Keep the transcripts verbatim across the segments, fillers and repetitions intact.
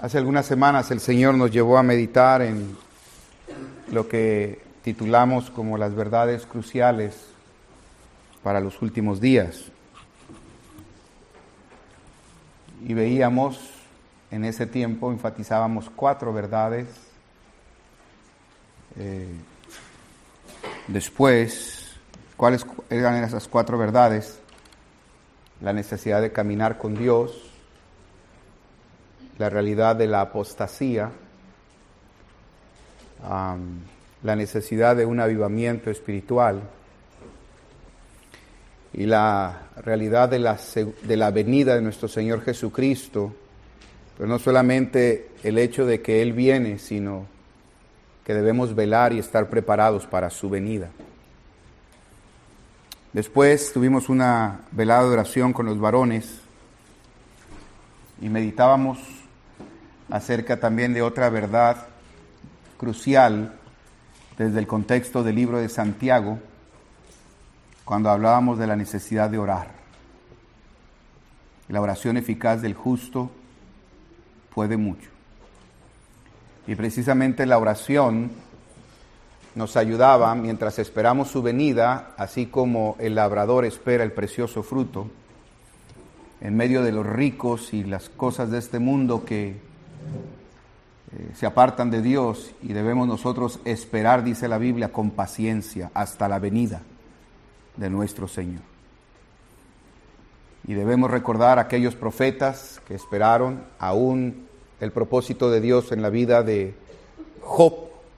Hace algunas semanas el Señor nos llevó a meditar en lo que titulamos como las verdades cruciales para los últimos días. Y veíamos, en ese tiempo enfatizábamos cuatro verdades. Eh, después, ¿cuáles eran esas cuatro verdades? La necesidad de caminar con Dios, la realidad de la apostasía, um, la necesidad de un avivamiento espiritual y la realidad de la, de la venida de nuestro Señor Jesucristo, pero no solamente el hecho de que Él viene, sino que debemos velar y estar preparados para su venida. Después tuvimos una velada de oración con los varones y meditábamos acerca también de otra verdad crucial desde el contexto del libro de Santiago, cuando hablábamos de la necesidad de orar. La oración eficaz del justo puede mucho. Y precisamente la oración nos ayudaba mientras esperamos su venida, así como el labrador espera el precioso fruto, en medio de los ricos y las cosas de este mundo que eh, se apartan de Dios, y debemos nosotros esperar, dice la Biblia, con paciencia hasta la venida de nuestro Señor. Y debemos recordar a aquellos profetas que esperaron aún el propósito de Dios en la vida de Job,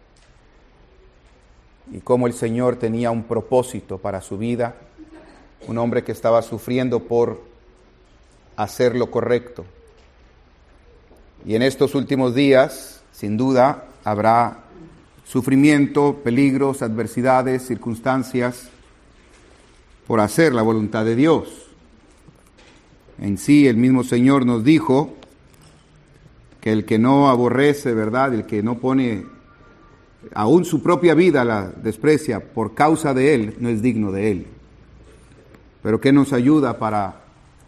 y cómo el Señor tenía un propósito para su vida, un hombre que estaba sufriendo por hacer lo correcto. Y en estos últimos días, sin duda, habrá sufrimiento, peligros, adversidades, circunstancias por hacer la voluntad de Dios. En sí, el mismo Señor nos dijo que el que no aborrece, ¿verdad?, el que no pone aún su propia vida, la desprecia por causa de Él, no es digno de Él. Pero ¿qué nos ayuda para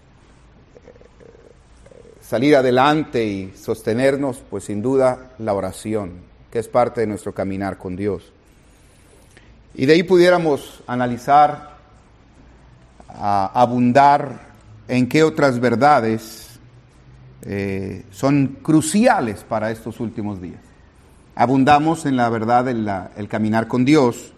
salir adelante y sostenernos? Pues sin duda la oración, que es parte de nuestro caminar con Dios. Y de ahí pudiéramos analizar, a, abundar en qué otras verdades eh, son cruciales para estos últimos días. Abundamos en la verdad del el caminar con Dios,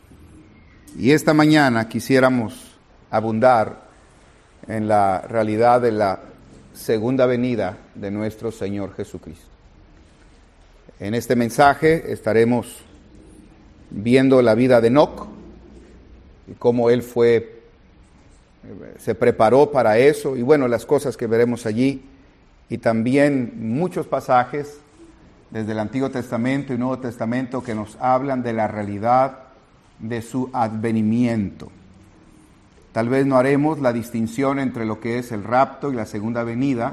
y esta mañana quisiéramos abundar en la realidad de la segunda venida de nuestro Señor Jesucristo. En este mensaje estaremos viendo la vida de Enoc y cómo él fue, se preparó para eso, y bueno, las cosas que veremos allí, y también muchos pasajes desde el Antiguo Testamento y Nuevo Testamento que nos hablan de la realidad de su advenimiento. Tal vez no haremos la distinción entre lo que es el rapto y la segunda venida,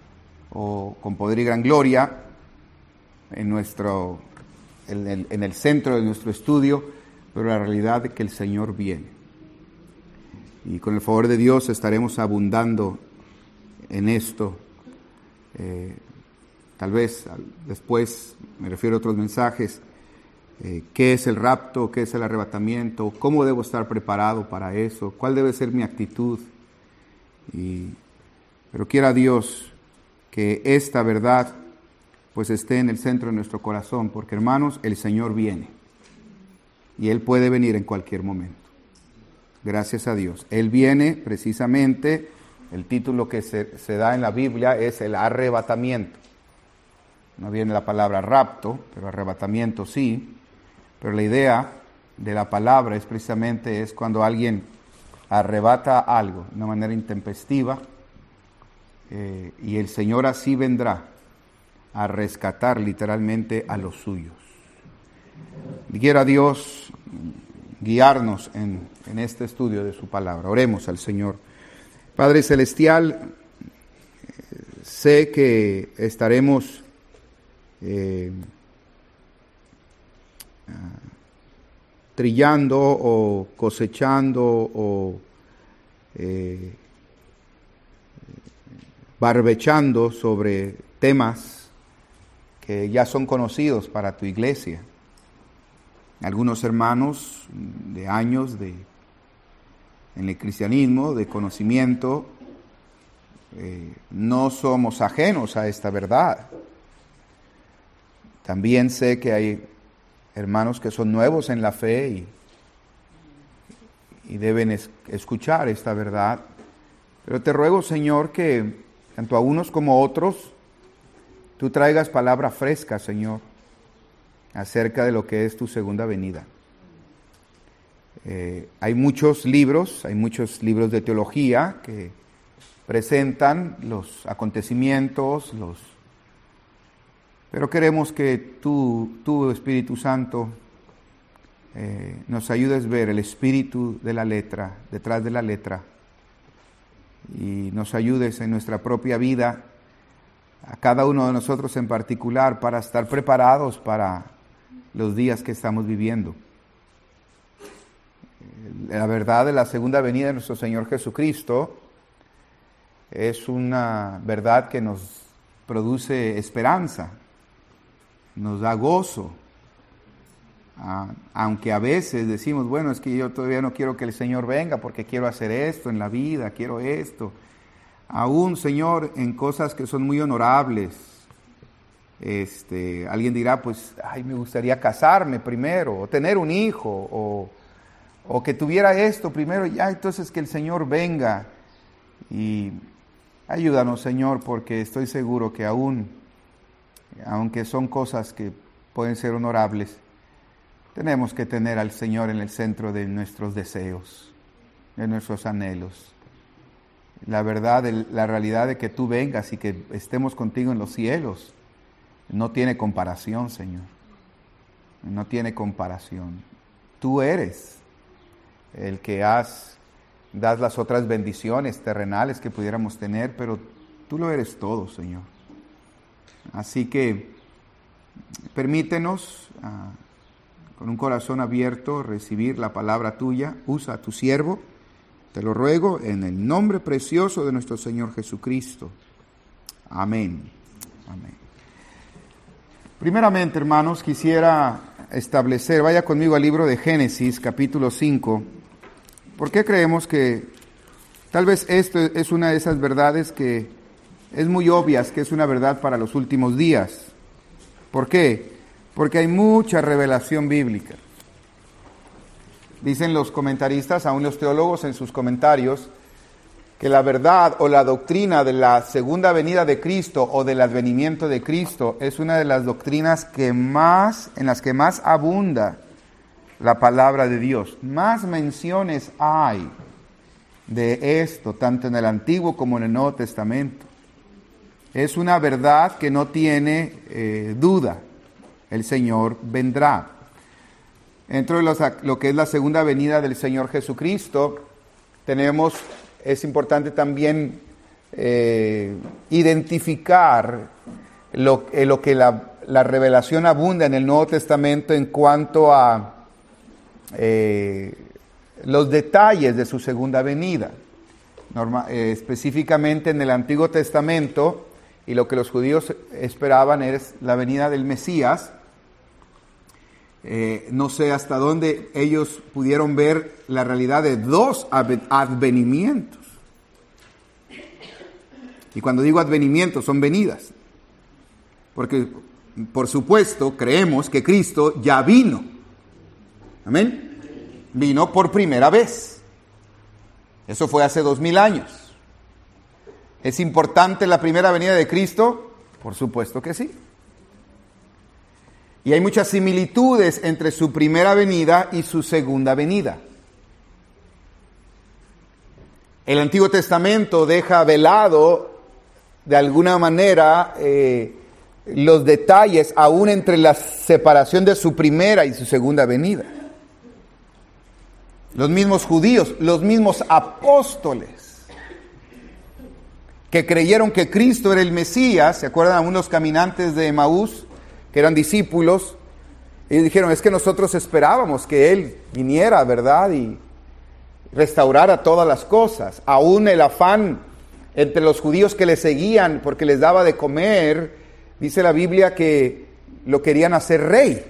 o con poder y gran gloria, en, nuestro, en, el, en el centro de nuestro estudio, pero la realidad de que el Señor viene. Y con el favor de Dios estaremos abundando en esto. Eh, tal vez después me refiero a otros mensajes. Eh, ¿Qué es el rapto? ¿Qué es el arrebatamiento? ¿Cómo debo estar preparado para eso? ¿Cuál debe ser mi actitud? Y, pero quiera Dios que esta verdad pues esté en el centro de nuestro corazón, porque hermanos, el Señor viene y Él puede venir en cualquier momento. Gracias a Dios. Él viene precisamente, el título que se, se da en la Biblia es el arrebatamiento. No viene la palabra rapto, pero arrebatamiento sí. Pero la idea de la palabra es precisamente es cuando alguien arrebata algo de una manera intempestiva, eh, y el Señor así vendrá a rescatar literalmente a los suyos. Y quiera Dios guiarnos en, en este estudio de su palabra. Oremos al Señor. Padre Celestial, sé que estaremos eh, trillando o cosechando o eh, barbechando sobre temas que ya son conocidos para tu iglesia. Algunos hermanos de años de, en el cristianismo, de conocimiento, eh, no somos ajenos a esta verdad. También sé que hay hermanos que son nuevos en la fe y, y deben es, escuchar esta verdad. Pero te ruego, Señor, que tanto a unos como a otros, tú traigas palabra fresca, Señor, acerca de lo que es tu segunda venida. Eh, hay muchos libros, hay muchos libros de teología que presentan los acontecimientos, los pero queremos que tú, tú Espíritu Santo, eh, nos ayudes a ver el espíritu de la letra, detrás de la letra, y nos ayudes en nuestra propia vida, a cada uno de nosotros en particular, para estar preparados para los días que estamos viviendo. La verdad de la segunda venida de nuestro Señor Jesucristo es una verdad que nos produce esperanza, nos da gozo, ah, aunque a veces decimos, bueno, es que yo todavía no quiero que el Señor venga porque quiero hacer esto en la vida, quiero esto. Aún, Señor, en cosas que son muy honorables, este, alguien dirá, pues, ay, me gustaría casarme primero, o tener un hijo, o, o que tuviera esto primero, ya entonces que el Señor venga. Y ayúdanos, Señor, porque estoy seguro que aún, aunque son cosas que pueden ser honorables, tenemos que tener al Señor en el centro de nuestros deseos, de nuestros anhelos. La verdad, la realidad de que tú vengas y que estemos contigo en los cielos, no tiene comparación, Señor. No tiene comparación. Tú eres el que has, das las otras bendiciones terrenales que pudiéramos tener, pero tú lo eres todo, Señor. Así que permítenos, uh, con un corazón abierto, recibir la palabra tuya. Usa a tu siervo, te lo ruego, en el nombre precioso de nuestro Señor Jesucristo. Amén. Amén. Primeramente, hermanos, quisiera establecer, vaya conmigo al libro de Génesis, capítulo cinco. ¿Por qué creemos que tal vez esto es una de esas verdades que es muy obvias, que es una verdad para los últimos días? ¿Por qué? Porque hay mucha revelación bíblica. Dicen los comentaristas, aún los teólogos en sus comentarios, que la verdad o la doctrina de la segunda venida de Cristo o del advenimiento de Cristo es una de las doctrinas que más, en las que más abunda la palabra de Dios. Más menciones hay de esto, tanto en el Antiguo como en el Nuevo Testamento. Es una verdad que no tiene eh, duda. El Señor vendrá. Dentro de los, lo que es la segunda venida del Señor Jesucristo, tenemos, es importante también eh, identificar lo, eh, lo que la, la revelación abunda en el Nuevo Testamento en cuanto a eh, los detalles de su segunda venida. Norma, eh, específicamente en el Antiguo Testamento, y lo que los judíos esperaban es la venida del Mesías. Eh, no sé hasta dónde ellos pudieron ver la realidad de dos advenimientos. Y cuando digo advenimientos, son venidas. Porque, por supuesto, creemos que Cristo ya vino. Amén. Vino por primera vez. Eso fue hace dos mil años. ¿Es importante la primera venida de Cristo? Por supuesto que sí. Y hay muchas similitudes entre su primera venida y su segunda venida. El Antiguo Testamento deja velado de alguna manera eh, los detalles aún entre la separación de su primera y su segunda venida. Los mismos judíos, los mismos apóstoles que creyeron que Cristo era el Mesías, ¿se acuerdan a unos caminantes de Emaús que eran discípulos? Ellos dijeron, es que nosotros esperábamos que Él viniera, ¿verdad? Y restaurara todas las cosas. Aún el afán entre los judíos que le seguían porque les daba de comer, dice la Biblia que lo querían hacer rey,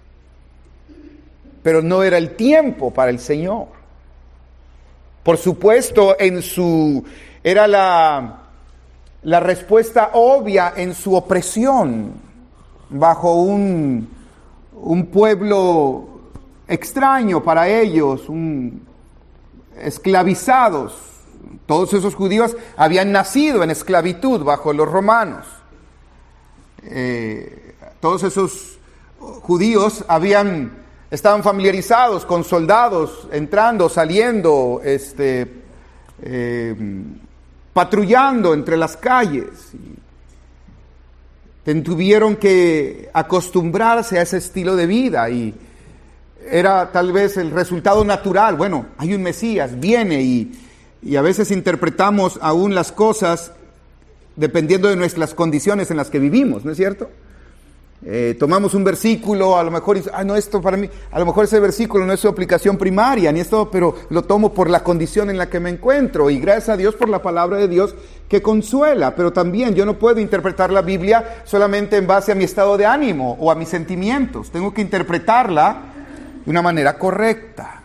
pero no era el tiempo para el Señor. Por supuesto, en su era la, la respuesta obvia en su opresión bajo un, un pueblo extraño para ellos, un, esclavizados. Todos esos judíos habían nacido en esclavitud bajo los romanos. Eh, todos esos judíos habían, estaban familiarizados con soldados entrando, saliendo, este, eh, patrullando entre las calles. Y tuvieron que acostumbrarse a ese estilo de vida y era tal vez el resultado natural. Bueno, hay un Mesías, viene y, y a veces interpretamos aún las cosas dependiendo de nuestras condiciones en las que vivimos, ¿no es cierto? Eh, tomamos un versículo, a lo mejor, y, ah, no, esto para mí, a lo mejor ese versículo no es su aplicación primaria, ni esto, pero lo tomo por la condición en la que me encuentro, y gracias a Dios por la palabra de Dios que consuela, pero también yo no puedo interpretar la Biblia solamente en base a mi estado de ánimo o a mis sentimientos, tengo que interpretarla de una manera correcta.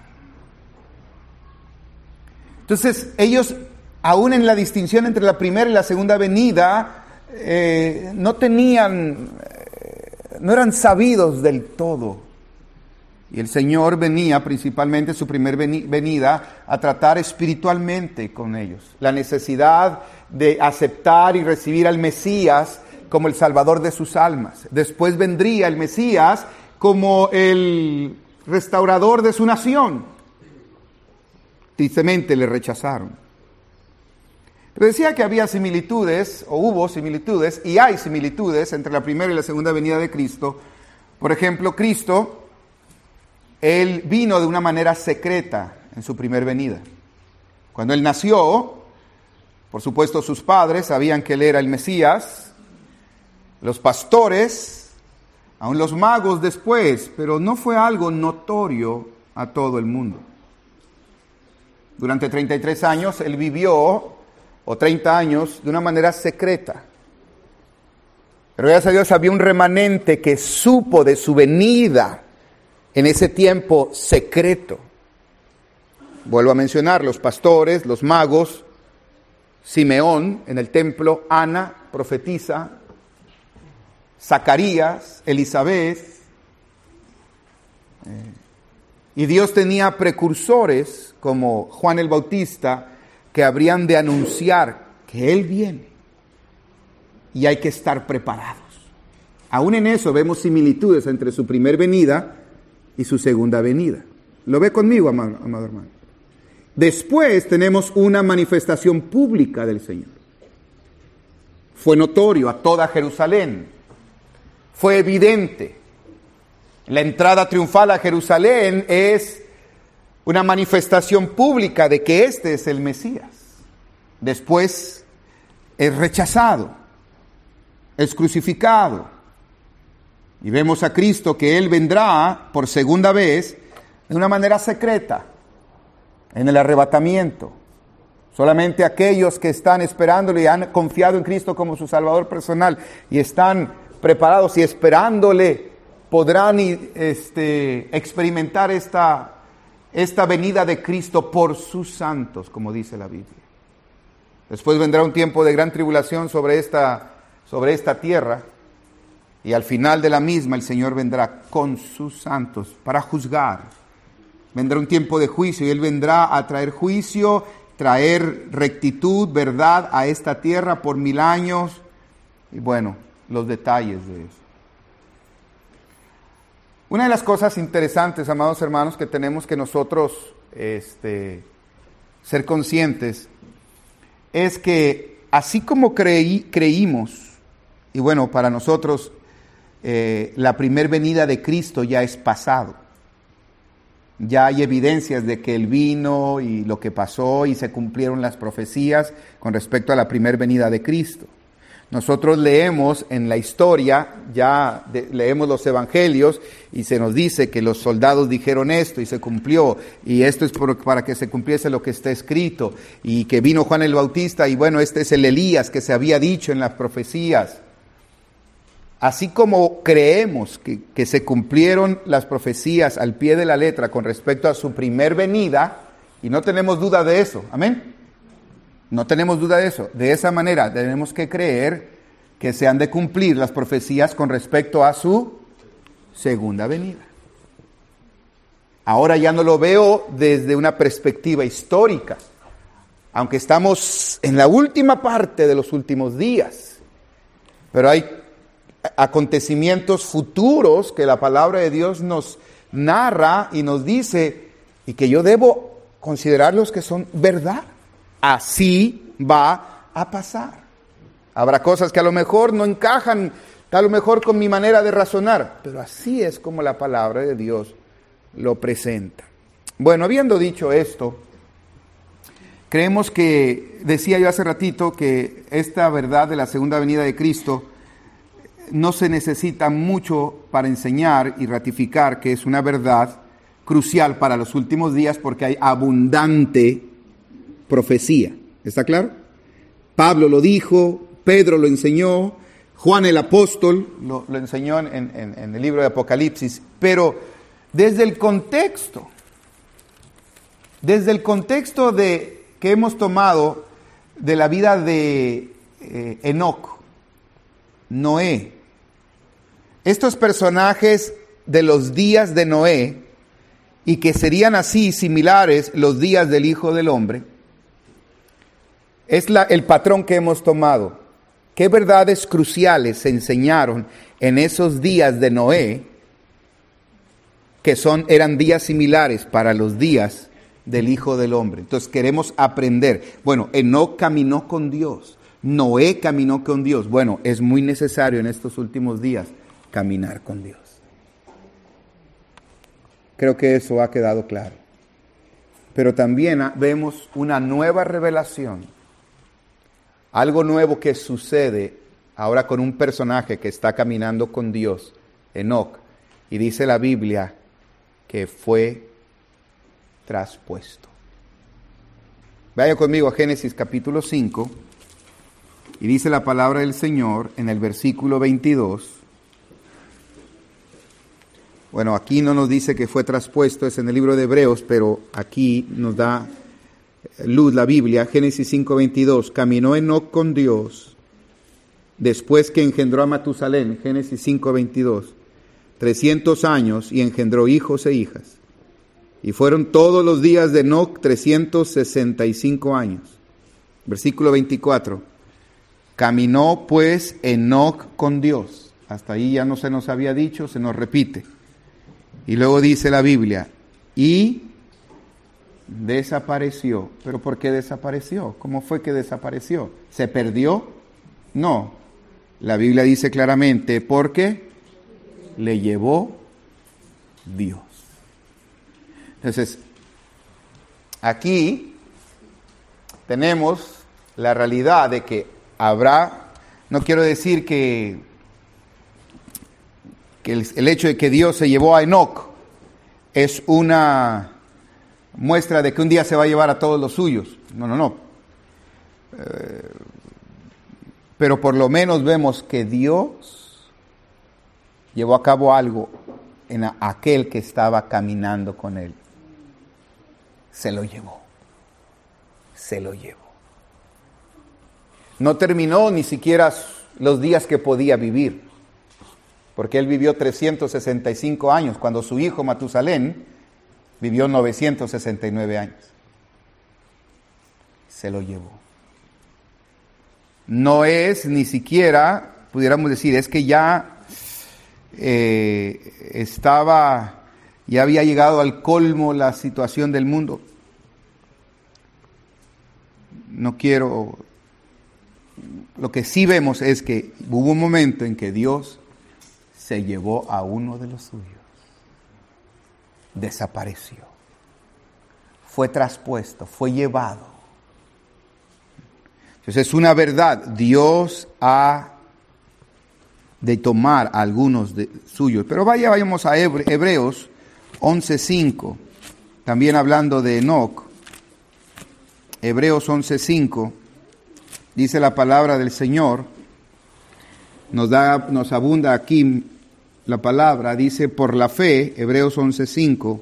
Entonces, ellos, aún en la distinción entre la primera y la segunda venida, eh, no tenían... no eran sabidos del todo. Y el Señor venía principalmente, su primer venida, a tratar espiritualmente con ellos. La necesidad de aceptar y recibir al Mesías como el Salvador de sus almas. Después vendría el Mesías como el restaurador de su nación. Tristemente le rechazaron. Pero decía que había similitudes, o hubo similitudes, y hay similitudes entre la primera y la segunda venida de Cristo. Por ejemplo, Cristo, Él vino de una manera secreta en su primer venida. Cuando Él nació, por supuesto sus padres sabían que Él era el Mesías, los pastores, aún los magos después, pero no fue algo notorio a todo el mundo. Durante treinta y tres años Él vivió, o treinta años, de una manera secreta. Pero gracias a Dios había un remanente que supo de su venida en ese tiempo secreto. Vuelvo a mencionar, los pastores, los magos, Simeón en el templo, Ana, profetisa, Zacarías, Elizabeth. Eh, y Dios tenía precursores como Juan el Bautista, que habrían de anunciar que Él viene y hay que estar preparados. Aún en eso vemos similitudes entre su primer venida y su segunda venida. ¿Lo ve conmigo, amado, amado hermano? Después tenemos una manifestación pública del Señor. Fue notorio a toda Jerusalén. Fue evidente. La entrada triunfal a Jerusalén es una manifestación pública de que este es el Mesías. Después es rechazado, es crucificado. Y vemos a Cristo que Él vendrá por segunda vez de una manera secreta, en el arrebatamiento. Solamente aquellos que están esperándole y han confiado en Cristo como su Salvador personal y están preparados y esperándole podrán este, experimentar esta esta venida de Cristo por sus santos, como dice la Biblia. Después vendrá un tiempo de gran tribulación sobre esta, sobre esta tierra, y al final de la misma el Señor vendrá con sus santos para juzgar. Vendrá un tiempo de juicio y Él vendrá a traer juicio, traer rectitud, verdad a esta tierra por mil años, y bueno, los detalles de eso. Una de las cosas interesantes, amados hermanos, que tenemos que nosotros este, ser conscientes, es que así como creí, creímos, y bueno, para nosotros eh, la primer venida de Cristo ya es pasado. Ya hay evidencias de que Él vino y lo que pasó y se cumplieron las profecías con respecto a la primer venida de Cristo. Nosotros leemos en la historia, ya de, leemos los evangelios y se nos dice que los soldados dijeron esto y se cumplió, y esto es por, para que se cumpliese lo que está escrito, y que vino Juan el Bautista y bueno, este es el Elías que se había dicho en las profecías. así como creemos que, que se cumplieron las profecías al pie de la letra con respecto a su primer venida, y no tenemos duda de eso, amén. No tenemos duda de eso. De esa manera tenemos que creer que se han de cumplir las profecías con respecto a su segunda venida. Ahora ya no lo veo desde una perspectiva histórica, aunque estamos en la última parte de los últimos días, pero hay acontecimientos futuros que la palabra de Dios nos narra y nos dice, y que yo debo considerarlos que son verdad. Así va a pasar. Habrá cosas que a lo mejor no encajan, a lo mejor con mi manera de razonar, pero así es como la palabra de Dios lo presenta. Bueno, habiendo dicho esto, creemos que, decía yo hace ratito, que esta verdad de la segunda venida de Cristo no se necesita mucho para enseñar y ratificar que es una verdad crucial para los últimos días, porque hay abundante profecía. ¿Está claro? Pablo lo dijo, Pedro lo enseñó, Juan el apóstol lo, lo enseñó en, en, en el libro de Apocalipsis, pero desde el contexto, desde el contexto de, que hemos tomado de la vida de eh, Enoc, Noé, estos personajes de los días de Noé, y que serían así similares los días del Hijo del Hombre, es la, el patrón que hemos tomado. ¿Qué verdades cruciales se enseñaron en esos días de Noé, que son, eran días similares para los días del Hijo del Hombre? Entonces queremos aprender. Bueno, Enoc caminó con Dios, Noé caminó con Dios. Bueno, es muy necesario en estos últimos días caminar con Dios. Creo que eso ha quedado claro. Pero también vemos una nueva revelación, algo nuevo que sucede ahora con un personaje que está caminando con Dios, Enoc, y dice la Biblia que fue traspuesto. Vaya conmigo a Génesis capítulo cinco, y dice la palabra del Señor en el versículo veintidós. Bueno, aquí no nos dice que fue traspuesto, es en el libro de Hebreos, pero aquí nos da luz la Biblia. Génesis cinco veintidós, caminó Enoc con Dios después que engendró a Matusalén, Génesis cinco veintidós, trescientos años, y engendró hijos e hijas. Y fueron todos los días de Enoc trescientos sesenta y cinco años. Versículo veinticuatro, caminó pues Enoc con Dios. Hasta ahí ya no se nos había dicho, se nos repite. Y luego dice la Biblia, y desapareció. ¿Pero por qué desapareció? ¿Cómo fue que desapareció? ¿Se perdió? No. La Biblia dice claramente, porque le llevó Dios. Entonces, aquí tenemos la realidad de que habrá, no quiero decir que que el, el hecho de que Dios se llevó a Enoc es una muestra de que un día se va a llevar a todos los suyos. No, no, no. Eh, pero por lo menos vemos que Dios llevó a cabo algo en a, aquel que estaba caminando con él. Se lo llevó. Se lo llevó. No terminó ni siquiera los días que podía vivir, porque él vivió trescientos sesenta y cinco años, cuando su hijo Matusalén vivió novecientos sesenta y nueve años. Se lo llevó. No es ni siquiera, pudiéramos decir, es que ya eh, estaba, ya había llegado al colmo la situación del mundo. No quiero, lo que sí vemos es que hubo un momento en que Dios se llevó a uno de los suyos. Desapareció. Fue traspuesto, fue llevado. Entonces es una verdad. Dios ha de tomar a algunos de suyos. Pero vaya, vayamos a Hebreos once cinco. También hablando de Enoc. Hebreos once cinco. Dice la palabra del Señor. nos da, nos abunda aquí la palabra, dice por la fe, Hebreos once cinco,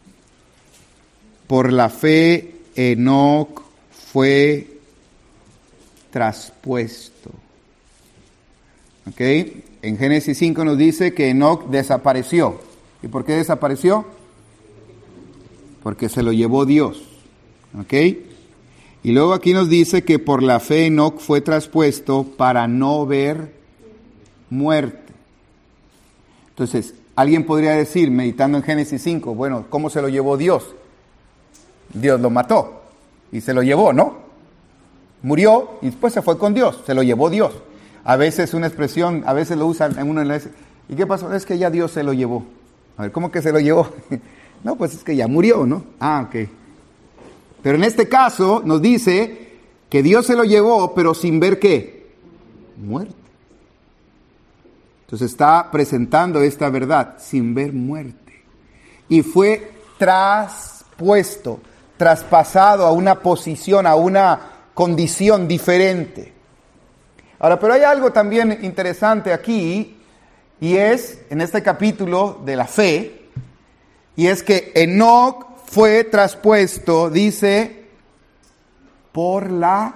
por la fe Enoc fue traspuesto. ¿Ok? En Génesis cinco nos dice que Enoc desapareció. ¿Y por qué desapareció? Porque se lo llevó Dios. ¿Ok? Y luego aquí nos dice que por la fe Enoc fue traspuesto para no ver muerte. Entonces, alguien podría decir, meditando en Génesis cinco, bueno, ¿cómo se lo llevó Dios? Dios lo mató y se lo llevó, ¿no? Murió y después se fue con Dios, se lo llevó Dios. A veces una expresión, a veces lo usan en uno en la... ¿Y qué pasó? Es que ya Dios se lo llevó. A ver, ¿cómo que se lo llevó? No, pues es que ya murió, ¿no? Ah, ok. Pero en este caso nos dice que Dios se lo llevó, pero sin ver ¿qué? Muerte. Entonces está presentando esta verdad, sin ver muerte. Y fue traspuesto, traspasado a una posición, a una condición diferente. Ahora, pero hay algo también interesante aquí, y es, en este capítulo de la fe, y es que Enoc fue traspuesto, dice, por la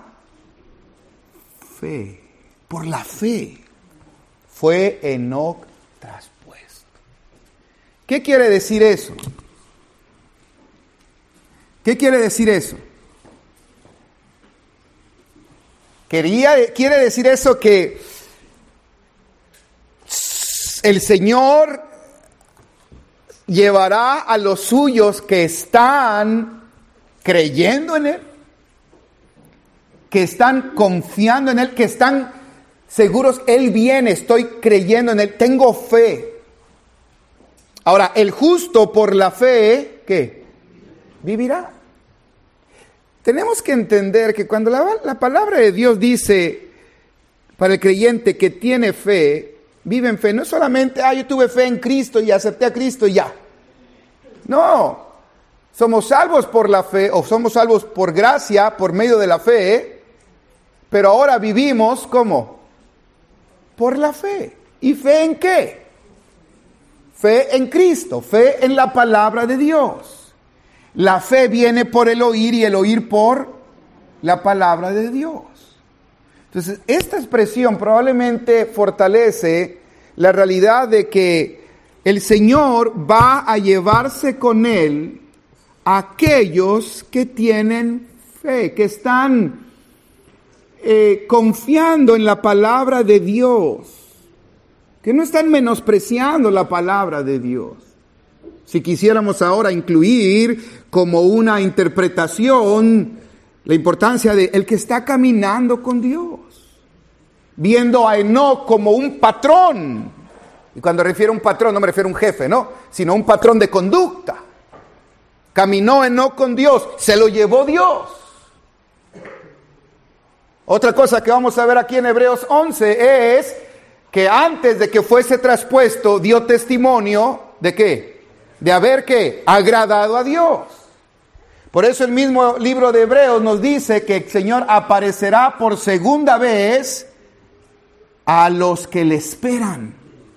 fe, por la fe, fue Enoc traspuesto. ¿Qué quiere decir eso? ¿Qué quiere decir eso? Quería, quiere decir eso que el Señor llevará a los suyos que están creyendo en Él, que están confiando en Él, que están seguros, Él viene, estoy creyendo en Él, tengo fe. Ahora, el justo por la fe, ¿qué? Vivirá. Tenemos que entender que cuando la, la palabra de Dios dice para el creyente que tiene fe, vive en fe, no solamente, ah, yo tuve fe en Cristo y acepté a Cristo y ya. No, somos salvos por la fe, o somos salvos por gracia, por medio de la fe, pero ahora vivimos, ¿cómo? Por la fe. ¿Y fe en qué? Fe en Cristo, fe en la palabra de Dios. La fe viene por el oír y el oír por la palabra de Dios. Entonces, esta expresión probablemente fortalece la realidad de que el Señor va a llevarse con Él a aquellos que tienen fe, que están eh, confiando en la palabra de Dios, que no están menospreciando la palabra de Dios. Si quisiéramos ahora incluir como una interpretación la importancia de el que está caminando con Dios, viendo a Enoc como un patrón. Y cuando refiero a un patrón no me refiero a un jefe, no, sino un patrón de conducta. Caminó Enoc con Dios, se lo llevó Dios. Otra cosa que vamos a ver aquí en Hebreos once es que antes de que fuese traspuesto dio testimonio de ¿qué? De haber ¿qué? Agradado a Dios. Por eso el mismo libro de Hebreos nos dice que el Señor aparecerá por segunda vez a los que le esperan.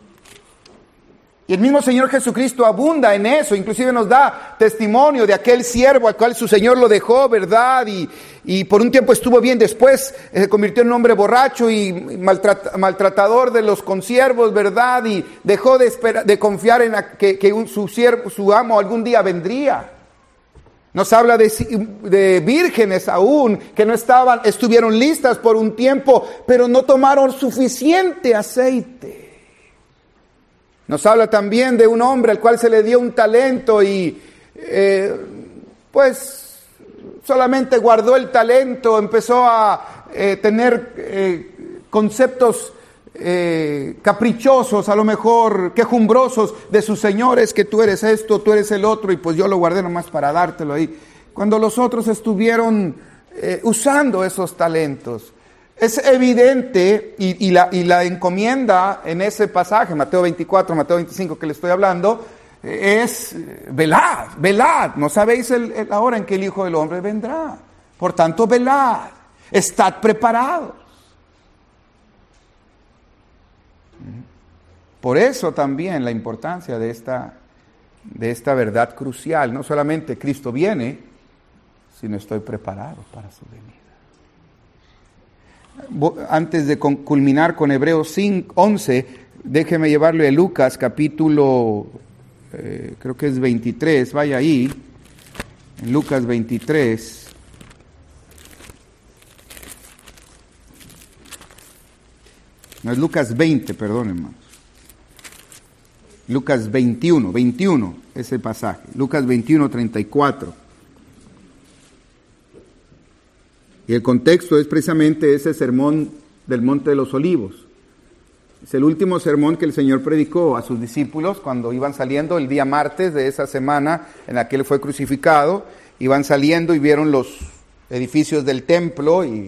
Y el mismo Señor Jesucristo abunda en eso, inclusive nos da testimonio de aquel siervo al cual su Señor lo dejó, ¿verdad? Y, y por un tiempo estuvo bien, después eh, se convirtió en un hombre borracho y maltrat, maltratador de los consiervos, ¿verdad? Y dejó de, esperar, de confiar en la, que, que un, su, siervo, su amo algún día vendría. Nos habla de, de vírgenes aún, que no estaban, estuvieron listas por un tiempo, pero no tomaron suficiente aceite. Nos habla también de un hombre al cual se le dio un talento y eh, pues solamente guardó el talento, empezó a eh, tener eh, conceptos eh, caprichosos, a lo mejor quejumbrosos de sus señores, que tú eres esto, tú eres el otro, y pues yo lo guardé nomás para dártelo ahí. Cuando los otros estuvieron eh, usando esos talentos. Es evidente, y, y, la, y la encomienda en ese pasaje, Mateo veinticuatro, Mateo veinticinco que le estoy hablando, es velad, velad, no sabéis el, el, la hora en que el Hijo del Hombre vendrá. Por tanto, velad, estad preparados. Por eso también la importancia de esta, de esta verdad crucial. No solamente Cristo viene, sino estoy preparado para su venida. Antes de culminar con Hebreos once, déjeme llevarle a Lucas capítulo, eh, creo que es veintitrés, vaya ahí, en Lucas veintitrés. No, es Lucas veinte, perdón, hermanos. Lucas veintiuno, veintiuno, ese pasaje. Lucas veintiuno, treinta y cuatro. Y el contexto es precisamente ese sermón del Monte de los Olivos. Es el último sermón que el Señor predicó a sus discípulos cuando iban saliendo el día martes de esa semana en la que Él fue crucificado. Iban saliendo y vieron los edificios del templo y, y,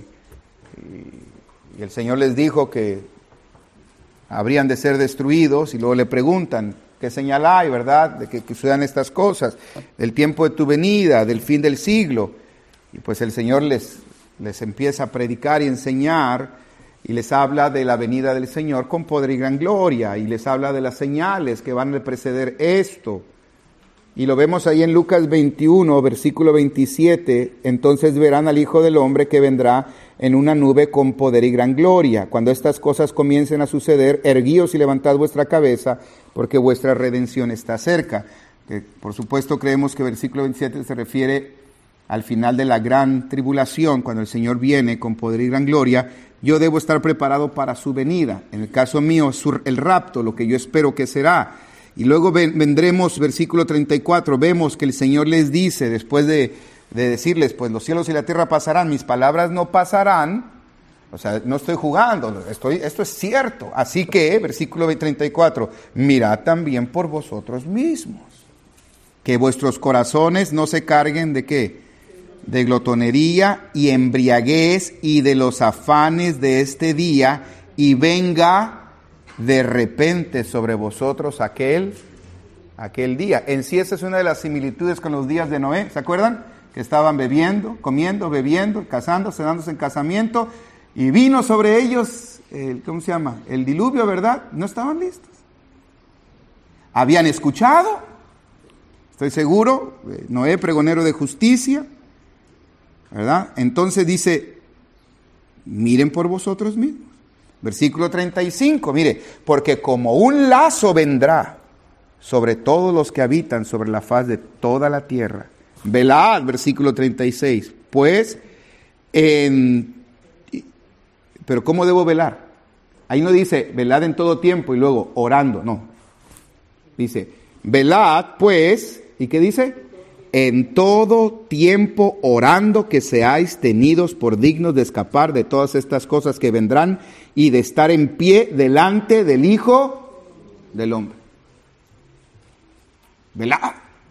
y el Señor les dijo que habrían de ser destruidos, y luego le preguntan, ¿qué señal hay, verdad?, de que, que sucedan estas cosas, del tiempo de tu venida, del fin del siglo. Y pues el Señor les, les empieza a predicar y enseñar, y les habla de la venida del Señor con poder y gran gloria, y les habla de las señales que van a preceder esto. Y lo vemos ahí en Lucas veintiuno, versículo veintisiete, entonces verán al Hijo del Hombre que vendrá en una nube con poder y gran gloria. Cuando estas cosas comiencen a suceder, erguíos y levantad vuestra cabeza, porque vuestra redención está cerca. Que, por supuesto, creemos que el versículo veintisiete se refiere al final de la gran tribulación, cuando el Señor viene con poder y gran gloria. Yo debo estar preparado para su venida. En el caso mío, el rapto, lo que yo espero que será. Y luego vendremos, versículo treinta y cuatro, vemos que el Señor les dice, después de, de decirles, pues los cielos y la tierra pasarán, mis palabras no pasarán. O sea, no estoy jugando, estoy, esto es cierto. Así que, versículo treinta y cuatro, mirad también por vosotros mismos, que vuestros corazones no se carguen de ¿qué? De glotonería y embriaguez y de los afanes de este día, y venga de repente sobre vosotros aquel, aquel día. En sí esa es una de las similitudes con los días de Noé, ¿se acuerdan? Que estaban bebiendo, comiendo, bebiendo, casándose, dándose en casamiento, y vino sobre ellos, el, ¿cómo se llama? El diluvio, ¿verdad? No estaban listos. Habían escuchado, estoy seguro, Noé, pregonero de justicia, ¿verdad? Entonces dice, miren por vosotros mismos. Versículo treinta y cinco, mire, porque como un lazo vendrá sobre todos los que habitan sobre la faz de toda la tierra. Velad, versículo treinta y seis, pues, en, pero ¿cómo debo velar? Ahí no dice, velad en todo tiempo y luego orando, no. Dice, velad, pues, ¿y qué dice? En todo tiempo orando, que seáis tenidos por dignos de escapar de todas estas cosas que vendrán y de estar en pie delante del Hijo del Hombre. Velad.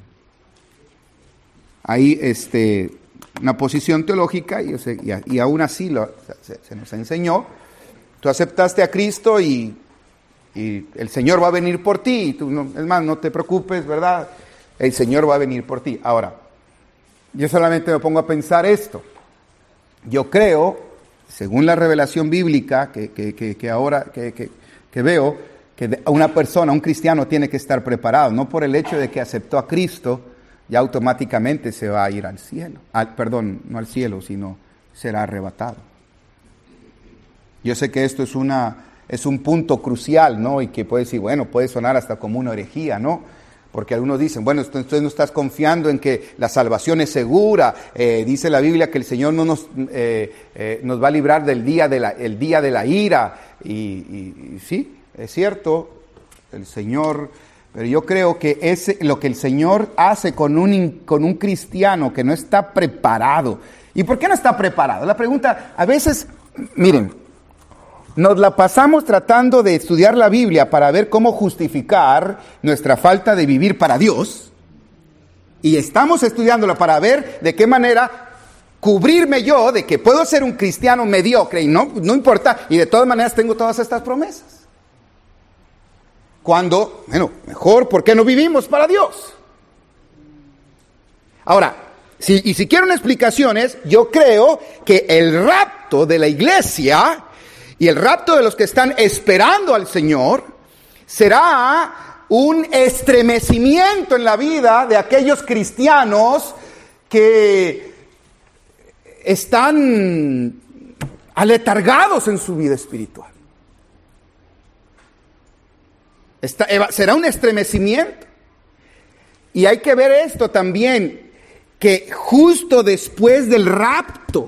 Ahí este, una posición teológica, y, y, y aún así lo, se, se nos enseñó. Tú aceptaste a Cristo y, y el Señor va a venir por ti. Y tú, no, es más, no te preocupes, ¿verdad? El Señor va a venir por ti. Ahora, yo solamente me pongo a pensar esto. Yo creo, según la revelación bíblica que, que, que, que ahora que, que, que veo, que una persona, un cristiano tiene que estar preparado, no por el hecho de que aceptó a Cristo, ya automáticamente se va a ir al cielo. Al, perdón, no al cielo, sino será arrebatado. Yo sé que esto es, una, es un punto crucial, ¿no? Y que puede decir, bueno, puede sonar hasta como una herejía, ¿no? Porque algunos dicen, bueno, entonces no estás confiando en que la salvación es segura. Eh, dice la Biblia que el Señor no nos, eh, eh, nos va a librar del día de la, el día de la ira. Y, y, y sí, es cierto, el Señor, pero yo creo que es lo que el Señor hace con un, con un cristiano que no está preparado. ¿Y por qué no está preparado? La pregunta, a veces, miren, nos la pasamos tratando de estudiar la Biblia para ver cómo justificar nuestra falta de vivir para Dios. Y estamos estudiándola para ver de qué manera cubrirme yo de que puedo ser un cristiano mediocre y no, no importa. Y de todas maneras tengo todas estas promesas. Cuando, bueno, mejor, ¿por qué no vivimos para Dios? Ahora, si, y si quieren explicaciones, yo creo que el rapto de la iglesia y el rapto de los que están esperando al Señor Será un estremecimiento en la vida de aquellos cristianos que están aletargados en su vida espiritual. Esta, será un estremecimiento. Y hay que ver esto también, que justo después del rapto,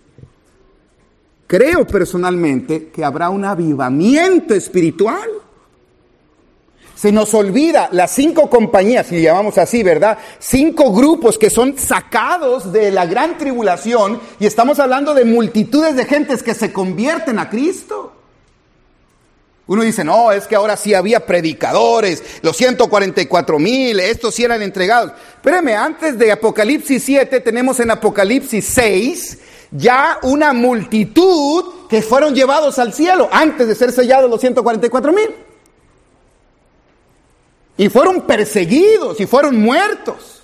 creo personalmente que habrá un avivamiento espiritual. Se nos olvida las cinco compañías, si llamamos así, ¿verdad? Cinco grupos que son sacados de la gran tribulación, y estamos hablando de multitudes de gentes que se convierten a Cristo. Uno dice, no, es que ahora sí había predicadores, los ciento cuarenta y cuatro mil, estos sí eran entregados. Espérame, antes de Apocalipsis siete, tenemos en Apocalipsis seis ya una multitud que fueron llevados al cielo antes de ser sellados los ciento cuarenta y cuatro mil. Y fueron perseguidos y fueron muertos.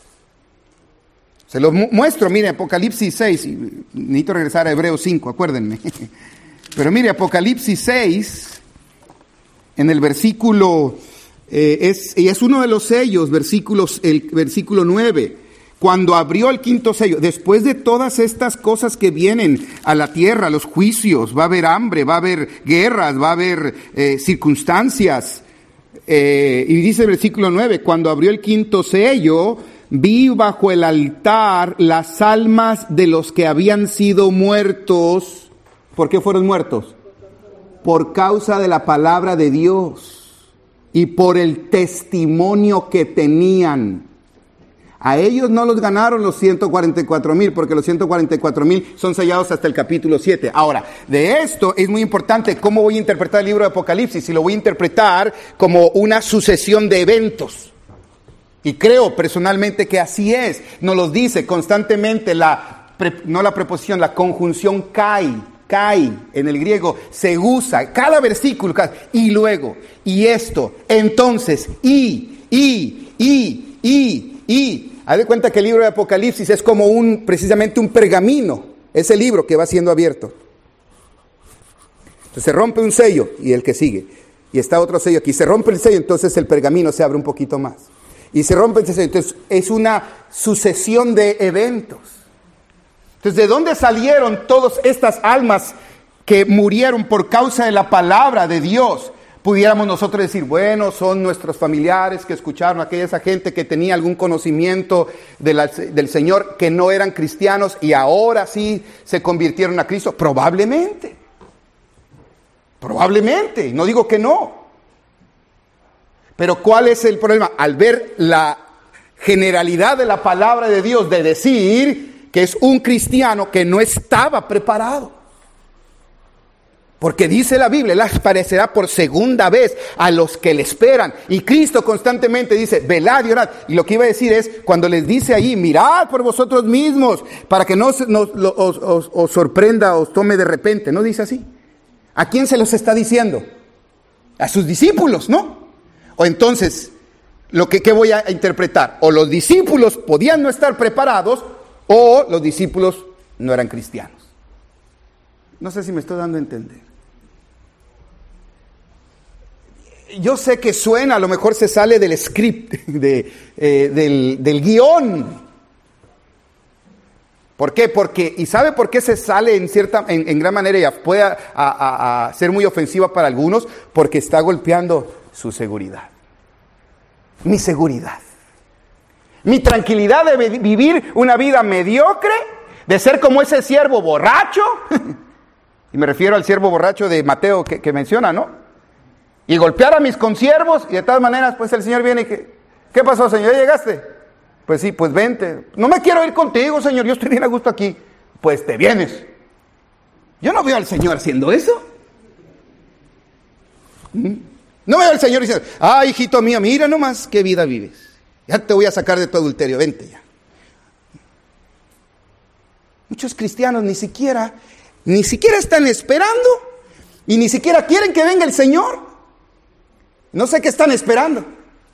Se los mu- muestro, mire, Apocalipsis seis. Y necesito regresar a Hebreos cinco, acuérdenme. Pero mire, Apocalipsis seis, en el versículo, eh, es, y es uno de los sellos, versículos, el versículo nueve. Cuando abrió el quinto sello, después de todas estas cosas que vienen a la tierra, los juicios, va a haber hambre, va a haber guerras, va a haber eh, circunstancias. Eh, y dice el versículo nueve, cuando abrió el quinto sello, vi bajo el altar las almas de los que habían sido muertos. ¿Por qué fueron muertos? Por causa de la palabra de Dios y por el testimonio que tenían. A ellos no los ganaron los ciento cuarenta y cuatro mil, porque los ciento cuarenta y cuatro mil son sellados hasta el capítulo siete. Ahora, de esto es muy importante cómo voy a interpretar el libro de Apocalipsis. Si lo voy a interpretar como una sucesión de eventos. Y creo personalmente que así es. Nos lo dice constantemente, la no la preposición, la conjunción kai. Kai en el griego se usa cada versículo. Cada, y luego, y esto, entonces, y, y, y, y, y. Haz de cuenta que el libro de Apocalipsis es como un, precisamente un pergamino. Es el libro que va siendo abierto. Entonces se rompe un sello y el que sigue. Y está otro sello aquí. Se rompe el sello, entonces el pergamino se abre un poquito más. Y se rompe ese sello. Entonces es una sucesión de eventos. Entonces, ¿de dónde salieron todas estas almas que murieron por causa de la palabra de Dios? Pudiéramos nosotros decir, bueno, son nuestros familiares que escucharon, aquella esa gente que tenía algún conocimiento de la, del Señor, que no eran cristianos y ahora sí se convirtieron a Cristo. Probablemente. Probablemente. No digo que no. Pero ¿cuál es el problema? Al ver la generalidad de la palabra de Dios, de decir que es un cristiano que no estaba preparado. Porque dice la Biblia, Él aparecerá por segunda vez a los que le esperan. Y Cristo constantemente dice, velad y orad. Y lo que iba a decir es, cuando les dice ahí, mirad por vosotros mismos, para que no os, no, os, os, os sorprenda, os tome de repente. ¿No dice así? ¿A quién se los está diciendo? A sus discípulos, ¿no? O entonces, lo que ¿qué voy a interpretar? O los discípulos podían no estar preparados, o los discípulos no eran cristianos. No sé si me estoy dando a entender. Yo sé que suena, a lo mejor se sale del script, de, eh, del, del guión. ¿Por qué? Porque, ¿y sabe por qué se sale en cierta, en, en gran manera y puede a, a, a ser muy ofensiva para algunos? Porque está golpeando su seguridad. Mi seguridad. Mi tranquilidad de vivir una vida mediocre, de ser como ese siervo borracho. Y me refiero al siervo borracho de Mateo que, que menciona, ¿no? Y golpear a mis consiervos, y de todas maneras, pues el Señor viene y que, ¿qué pasó, Señor? ¿Ya llegaste? Pues sí, pues vente. No me quiero ir contigo, Señor, yo estoy bien a gusto aquí. Pues te vienes. Yo no veo al Señor haciendo eso. No veo al Señor diciendo, ah, hijito mío, mira nomás qué vida vives. Ya te voy a sacar de tu adulterio, vente ya. Muchos cristianos ni siquiera, ni siquiera están esperando y ni siquiera quieren que venga el Señor. No sé qué están esperando.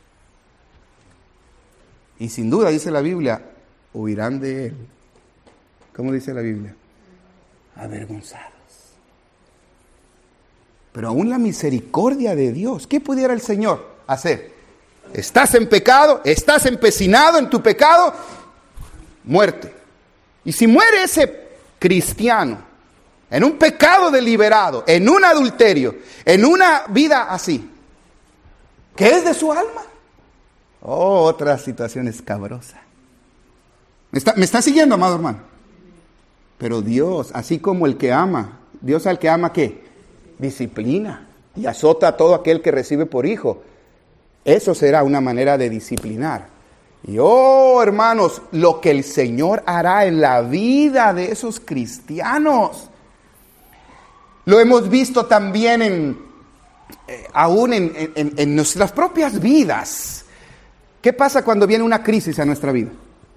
Y sin duda, dice la Biblia, huirán de Él. ¿Cómo dice la Biblia? Avergonzados. Pero aún la misericordia de Dios, ¿qué pudiera el Señor hacer? Estás en pecado, estás empecinado en tu pecado, muerte. Y si muere ese cristiano en un pecado deliberado, en un adulterio, en una vida así, ¿qué es de su alma? Oh, otra situación escabrosa. ¿Me está, me está siguiendo, amado hermano? Pero Dios, así como el que ama, Dios al que ama, ¿qué? Disciplina y azota a todo aquel que recibe por hijo. Eso será una manera de disciplinar. Y oh, hermanos, lo que el Señor hará en la vida de esos cristianos. Lo hemos visto también en, eh, aún en, en, en nuestras propias vidas. ¿Qué pasa cuando viene una crisis a nuestra vida?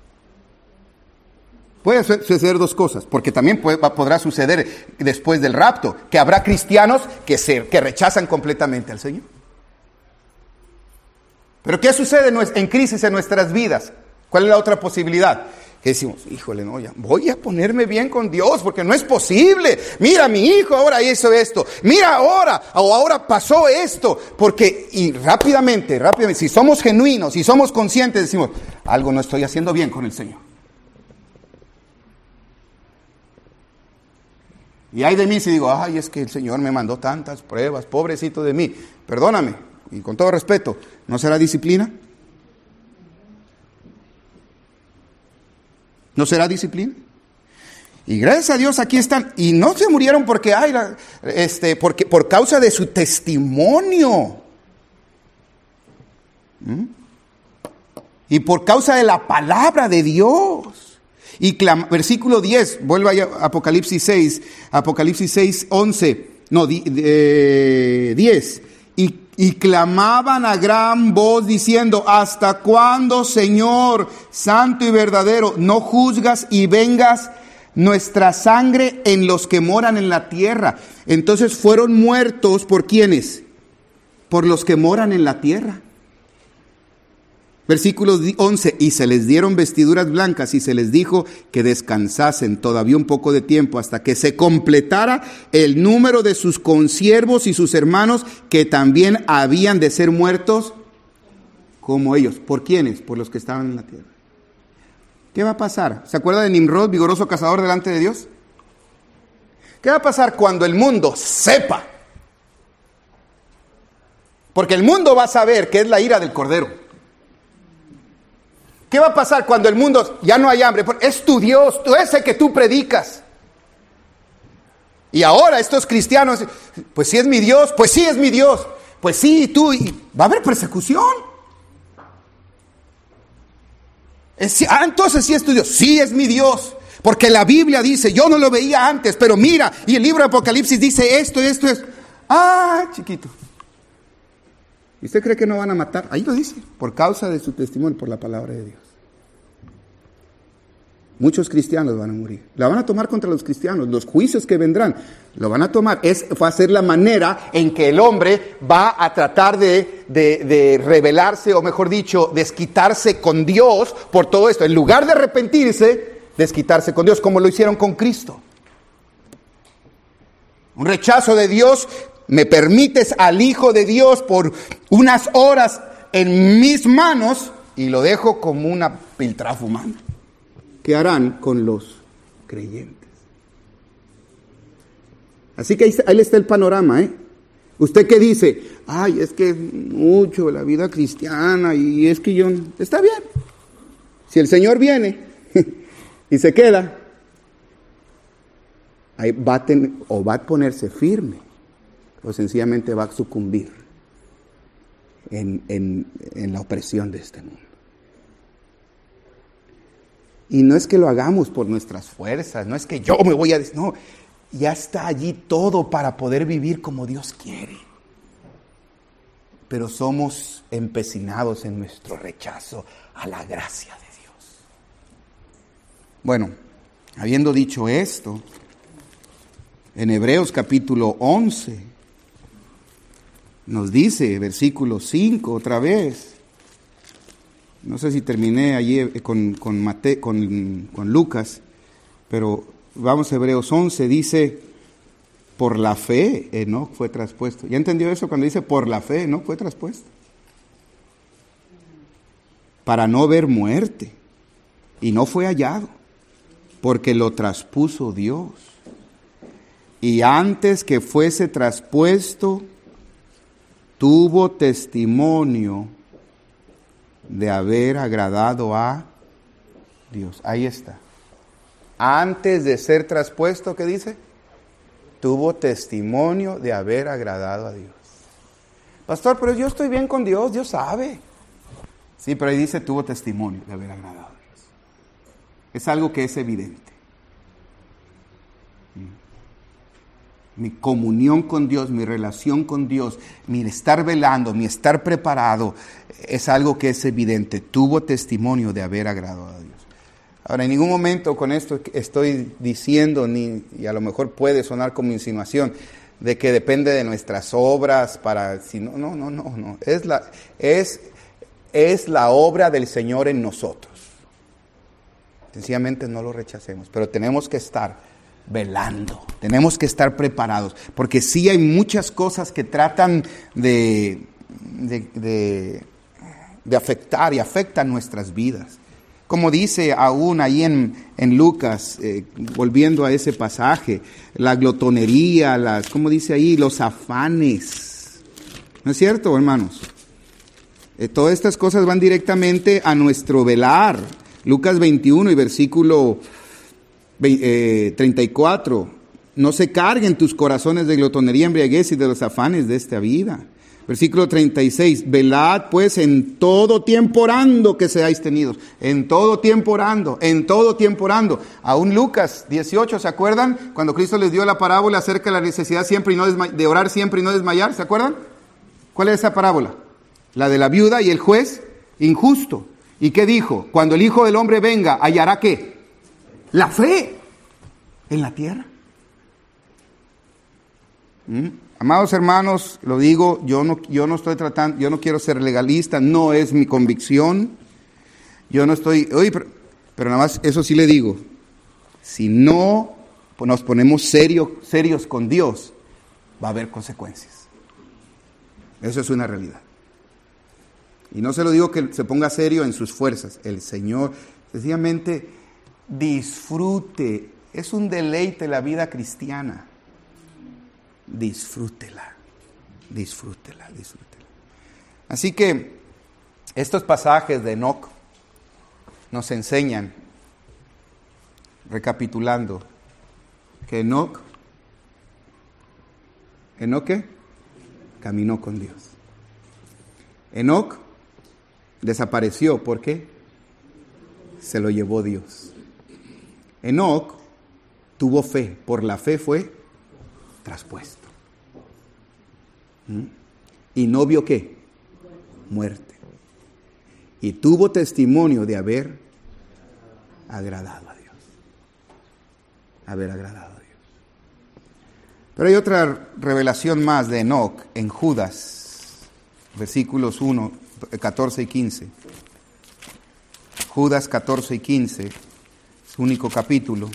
Puede suceder dos cosas, porque también puede, podrá suceder después del rapto, que habrá cristianos que, se, que rechazan completamente al Señor. Pero ¿qué sucede en crisis en nuestras vidas? ¿Cuál es la otra posibilidad? Que decimos, híjole, no, ya voy a ponerme bien con Dios, porque no es posible. Mira, mi hijo ahora hizo esto. Mira ahora, o ahora pasó esto. Porque, y rápidamente, rápidamente, si somos genuinos, si somos conscientes, decimos, algo no estoy haciendo bien con el Señor. Y hay de mí si digo, ay, es que el Señor me mandó tantas pruebas, pobrecito de mí. Perdóname, y con todo respeto, ¿no será disciplina? ¿No será disciplina? Y gracias a Dios aquí están, y no se murieron porque, ay, la, este, porque por causa de su testimonio. ¿Mm? Y por causa de la palabra de Dios. Y clama, versículo diez, vuelvo a Apocalipsis seis, Apocalipsis seis, once, no, di, eh, diez. Y, y clamaban a gran voz diciendo, ¿hasta cuándo, Señor, santo y verdadero, no juzgas y vengas nuestra sangre en los que moran en la tierra? Entonces fueron muertos, ¿por quiénes? Por los que moran en la tierra. Versículo once, y se les dieron vestiduras blancas y se les dijo que descansasen todavía un poco de tiempo hasta que se completara el número de sus consiervos y sus hermanos que también habían de ser muertos como ellos. ¿Por quiénes? Por los que estaban en la tierra. ¿Qué va a pasar? ¿Se acuerda de Nimrod, vigoroso cazador delante de Dios? ¿Qué va a pasar cuando el mundo sepa? Porque el mundo va a saber que es la ira del Cordero. ¿Qué va a pasar cuando el mundo ya no hay hambre? Es tu Dios, tú ese que tú predicas. Y ahora estos cristianos, pues sí es mi Dios, pues sí es mi Dios, pues sí, tú, y va a haber persecución. Es, ah, entonces sí es tu Dios, sí es mi Dios, porque la Biblia dice, yo no lo veía antes, pero mira, y el libro de Apocalipsis dice esto, esto, esto. Ah, chiquito. ¿Y usted cree que no van a matar? Ahí lo dice, por causa de su testimonio, por la palabra de Dios. Muchos cristianos van a morir. La van a tomar contra los cristianos. Los juicios que vendrán, lo van a tomar. Es, va a ser la manera en que el hombre va a tratar de, de, de rebelarse, o mejor dicho, desquitarse con Dios por todo esto. En lugar de arrepentirse, desquitarse con Dios, como lo hicieron con Cristo. Un rechazo de Dios. Me permites al Hijo de Dios por unas horas en mis manos y lo dejo como una piltrafa humana. ¿Qué harán con los creyentes? Así que ahí, ahí está el panorama, ¿eh? ¿Usted qué dice? Ay, es que es mucho la vida cristiana y es que yo... Está bien. Si el Señor viene y se queda, ahí va a tener, o va a ponerse firme, o sencillamente va a sucumbir en, en, en la opresión de este mundo. Y no es que lo hagamos por nuestras fuerzas, no es que yo me voy a... No, ya está allí todo para poder vivir como Dios quiere. Pero somos empecinados en nuestro rechazo a la gracia de Dios. Bueno, habiendo dicho esto, en Hebreos capítulo once, nos dice, versículo cinco, otra vez. No sé si terminé allí con, con, Mate, con, con Lucas, pero vamos a Hebreos once, dice, Por la fe, Enoc fue traspuesto. ¿Ya entendió eso cuando dice por la fe, Enoc fue traspuesto? Para no ver muerte. Y no fue hallado, porque lo traspuso Dios. Y antes que fuese traspuesto, tuvo testimonio de haber agradado a Dios. Ahí está. Antes de ser traspuesto, ¿qué dice? Tuvo testimonio de haber agradado a Dios. Pastor, pero yo estoy bien con Dios, Dios sabe. Sí, pero ahí dice tuvo testimonio de haber agradado a Dios. Es algo que es evidente. Mi comunión con Dios, mi relación con Dios, mi estar velando, mi estar preparado, es algo que es evidente. Tuvo testimonio de haber agradado a Dios. Ahora, en ningún momento con esto estoy diciendo, ni, y a lo mejor puede sonar como insinuación, de que depende de nuestras obras para... Si no, no, no, no, no. Es la, es, es la obra del Señor en nosotros. Sencillamente no lo rechacemos, pero tenemos que estar velando, tenemos que estar preparados, porque sí hay muchas cosas que tratan de, de, de, de afectar y afectan nuestras vidas. Como dice aún ahí en, en Lucas, eh, volviendo a ese pasaje, la glotonería, las, ¿cómo dice ahí? Los afanes. ¿No es cierto, hermanos? Eh, todas estas cosas van directamente a nuestro velar. Lucas veintiuno y versículo eh, treinta y cuatro. No se carguen tus corazones de glotonería, embriaguez y de los afanes de esta vida. Versículo treinta y seis, velad pues en todo tiempo orando que seáis tenidos. En todo tiempo orando, en todo tiempo orando. Aún Lucas dieciocho, ¿se acuerdan? Cuando Cristo les dio la parábola acerca de la necesidad siempre y no desma- de orar siempre y no desmayar, ¿se acuerdan? ¿Cuál es esa parábola? La de la viuda y el juez injusto. ¿Y qué dijo? Cuando el Hijo del Hombre venga, ¿hallará qué? La fe en la tierra. ¿Mm? Amados hermanos, lo digo, yo no, yo no estoy tratando, yo no quiero ser legalista, no es mi convicción. Yo no estoy, oye, pero, pero nada más eso sí le digo, si no nos ponemos serio, serios con Dios, va a haber consecuencias. Eso es una realidad. Y no se lo digo que se ponga serio en sus fuerzas. El Señor, sencillamente, disfrute. Es un deleite la vida cristiana. Disfrútela, disfrútela, disfrútela. Así que estos pasajes de Enoc nos enseñan, recapitulando, que Enoc, ¿Enoc qué? Caminó con Dios. Enoc desapareció, ¿por qué? Se lo llevó Dios. Enoc tuvo fe, por la fe fue traspuesto. ¿Mm? Y no vio qué? Muerte. Y tuvo testimonio de haber agradado a Dios. Haber agradado a Dios. Pero hay otra revelación más de Enoc en Judas, versículos uno, catorce y quince. Judas catorce y quince, su único capítulo.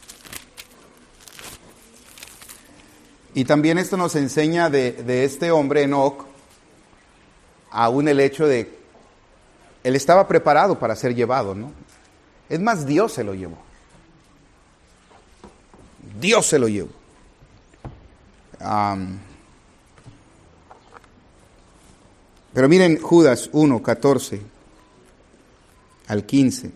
Y también esto nos enseña de, de este hombre Enoc, aún el hecho de, él estaba preparado para ser llevado, ¿no? Es más, Dios se lo llevó. Dios se lo llevó. Um, pero miren Judas uno, catorce al quince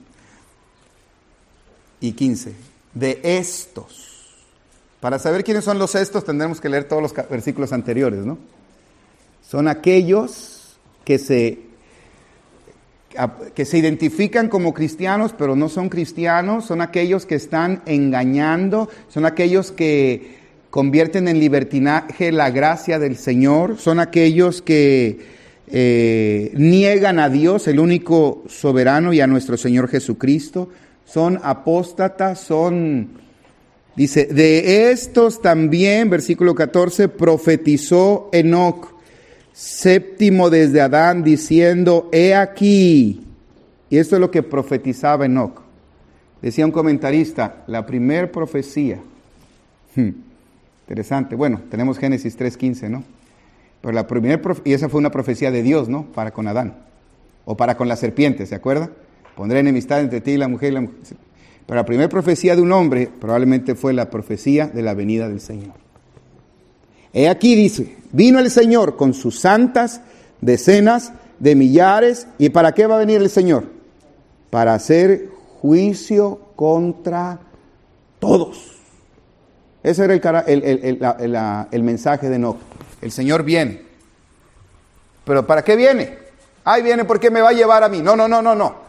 y quince. De estos. Para saber quiénes son los estos tendremos que leer todos los versículos anteriores, ¿no? Son aquellos que se, que se identifican como cristianos, pero no son cristianos. Son aquellos que están engañando. Son aquellos que convierten en libertinaje la gracia del Señor. Son aquellos que eh, niegan a Dios, el único soberano, y a nuestro Señor Jesucristo. Son apóstatas, son... Dice, de estos también, versículo catorce, profetizó Enoc, séptimo desde Adán, diciendo, he aquí. Y esto es lo que profetizaba Enoc. Decía un comentarista, la primer profecía Interesante. Bueno, tenemos Génesis tres quince, ¿no? Pero la primera profe- y esa fue una profecía de Dios, ¿no? Para con Adán. O para con la serpiente, ¿se acuerda? Pondré enemistad entre ti y la mujer y la mujer. Pero la primera profecía de un hombre probablemente fue la profecía de la venida del Señor. He aquí dice, vino el Señor con sus santas decenas de millares. ¿Y para qué va a venir el Señor? Para hacer juicio contra todos. Ese era el, cara- el, el, el, la- la- el mensaje de Enoc. El Señor viene. ¿Pero para qué viene? Ay, viene porque me va a llevar a mí. No, no, no, no, no.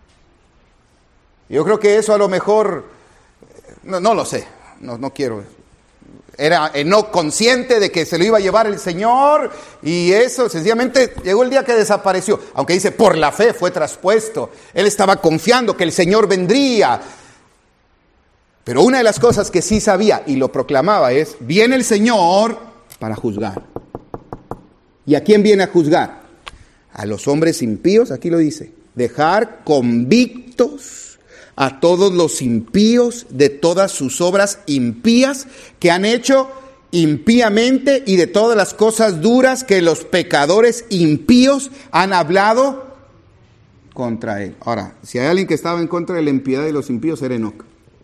Yo creo que eso a lo mejor, no, no lo sé, no, no quiero. Era Enoc consciente de que se lo iba a llevar el Señor y eso, sencillamente llegó el día que desapareció. Aunque dice, por la fe fue traspuesto. Él estaba confiando que el Señor vendría. Pero una de las cosas que sí sabía y lo proclamaba es, viene el Señor para juzgar. ¿Y a quién viene a juzgar? A los hombres impíos, aquí lo dice, dejar convictos a todos los impíos de todas sus obras impías que han hecho impíamente y de todas las cosas duras que los pecadores impíos han hablado contra él. Ahora, si hay alguien que estaba en contra de la impiedad de los impíos, era Enoc.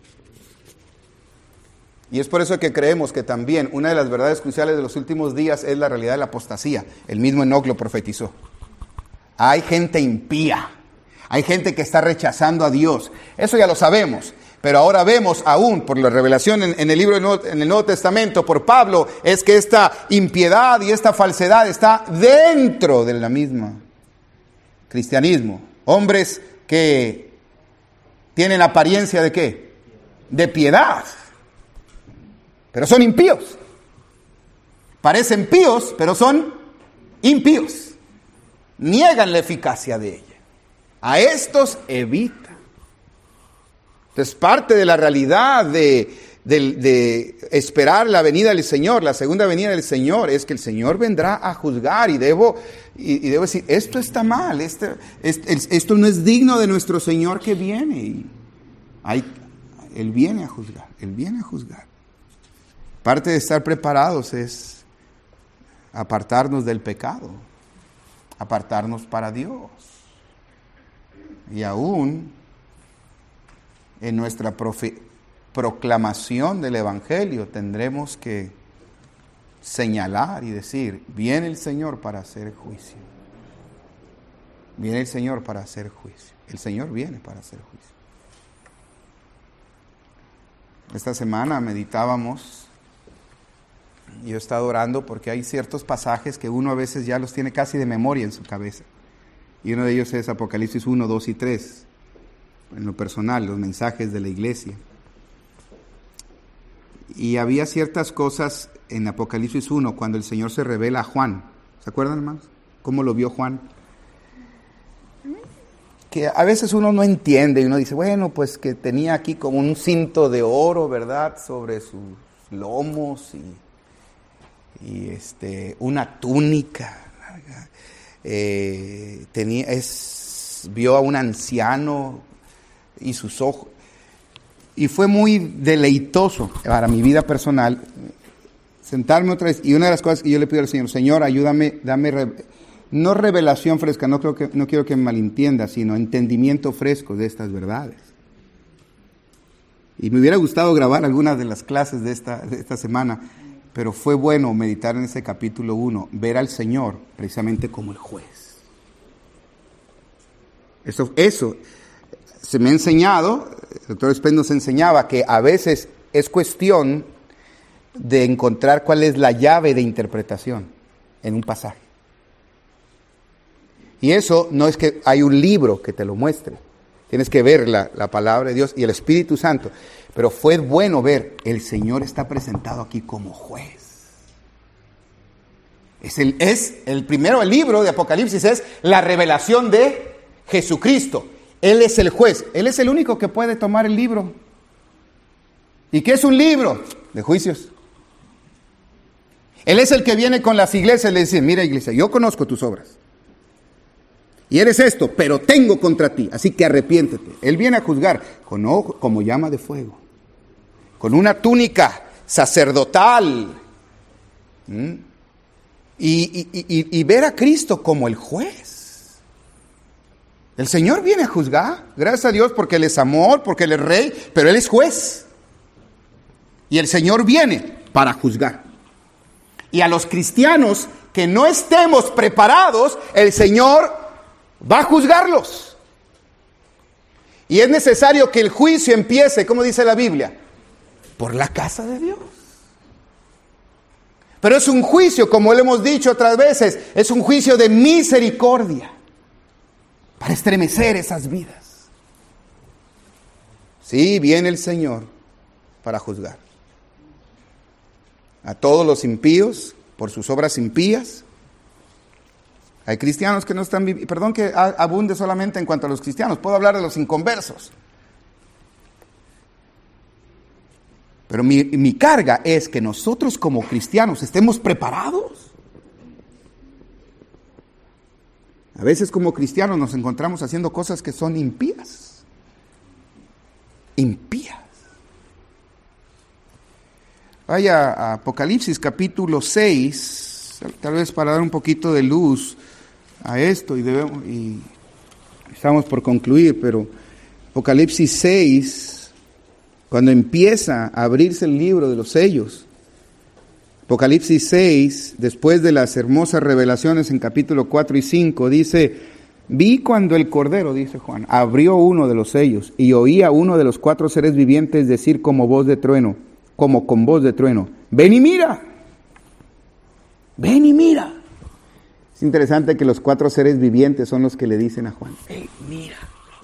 Y es por eso que creemos que también una de las verdades cruciales de los últimos días es la realidad de la apostasía. El mismo Enoc lo profetizó. Hay gente impía. Hay gente que está rechazando a Dios. Eso ya lo sabemos. Pero ahora vemos aún por la revelación en, en el libro de Nuevo, en el Nuevo Testamento por Pablo, es que esta impiedad y esta falsedad está dentro de la misma cristianismo. Hombres que tienen apariencia de ¿qué? De piedad. Pero son impíos. Parecen píos, pero son impíos. Niegan la eficacia de ella. A estos evita. Entonces, parte de la realidad de, de, de esperar la venida del Señor, la segunda venida del Señor, es que el Señor vendrá a juzgar y debo, y, y debo decir, esto está mal, este, este, esto no es digno de nuestro Señor que viene. Y hay, Él viene a juzgar, Él viene a juzgar. Parte de estar preparados es apartarnos del pecado, apartarnos para Dios. Y aún en nuestra profe- proclamación del Evangelio tendremos que señalar y decir, viene el Señor para hacer juicio. Viene el Señor para hacer juicio. El Señor viene para hacer juicio. Esta semana meditábamos. Yo he estado orando porque hay ciertos pasajes que uno a veces ya los tiene casi de memoria en su cabeza. Y uno de ellos es Apocalipsis uno, dos y tres. En lo personal, los mensajes de la iglesia. Y había ciertas cosas en Apocalipsis uno cuando el Señor se revela a Juan. ¿Se acuerdan, hermanos? ¿Cómo lo vio Juan? Que a veces uno no entiende y uno dice, bueno, pues que tenía aquí como un cinto de oro, ¿verdad? Sobre sus lomos y, y este, una túnica. Eh, tenía, es, vio a un anciano y sus ojos. Y fue muy deleitoso para mi vida personal sentarme otra vez. Y una de las cosas que yo le pido al Señor, Señor, ayúdame, dame, re, no revelación fresca, no, creo que, no quiero que me malentienda, sino entendimiento fresco de estas verdades. Y me hubiera gustado grabar algunas de las clases de esta, de esta semana, pero fue bueno meditar en ese capítulo uno, ver al Señor precisamente como el juez. Eso, eso se me ha enseñado, el doctor Spence nos enseñaba que a veces es cuestión de encontrar cuál es la llave de interpretación en un pasaje. Y eso no es que hay un libro que te lo muestre. Tienes que ver la, la palabra de Dios y el Espíritu Santo. Pero fue bueno ver, el Señor está presentado aquí como juez. Es el, es el primero, el libro de Apocalipsis es la revelación de Jesucristo. Él es el juez. Él es el único que puede tomar el libro. ¿Y qué es un libro? De juicios. Él es el que viene con las iglesias y le dice, mira iglesia, yo conozco tus obras. Y eres esto, pero tengo contra ti, así que arrepiéntete. Él viene a juzgar con ojo, como llama de fuego, con una túnica sacerdotal. ¿Mm? Y, y, y, y ver a Cristo como el juez. El Señor viene a juzgar, gracias a Dios, porque Él es amor, porque Él es rey, pero Él es juez. Y el Señor viene para juzgar. Y a los cristianos que no estemos preparados, el Señor va a juzgarlos. Y es necesario que el juicio empiece, como dice la Biblia, por la casa de Dios. Pero es un juicio, como lo hemos dicho otras veces, es un juicio de misericordia para estremecer esas vidas. Sí, viene el Señor para juzgar a todos los impíos por sus obras impías. Hay cristianos que no están viviendo, perdón que abunde solamente en cuanto a los cristianos, puedo hablar de los inconversos. Pero mi, mi carga es que nosotros como cristianos estemos preparados. A veces como cristianos nos encontramos haciendo cosas que son impías. Impías. Vaya a Apocalipsis capítulo seis, tal vez para dar un poquito de luz a esto, y, debemos, y estamos por concluir, pero Apocalipsis seis... Cuando empieza a abrirse el libro de los sellos, Apocalipsis seis, después de las hermosas revelaciones en capítulo cuatro y cinco, dice: vi cuando el Cordero, dice Juan, abrió uno de los sellos, y oí a uno de los cuatro seres vivientes decir como voz de trueno, como con voz de trueno: ven y mira, ven y mira. Es interesante que los cuatro seres vivientes son los que le dicen a Juan: hey, mira.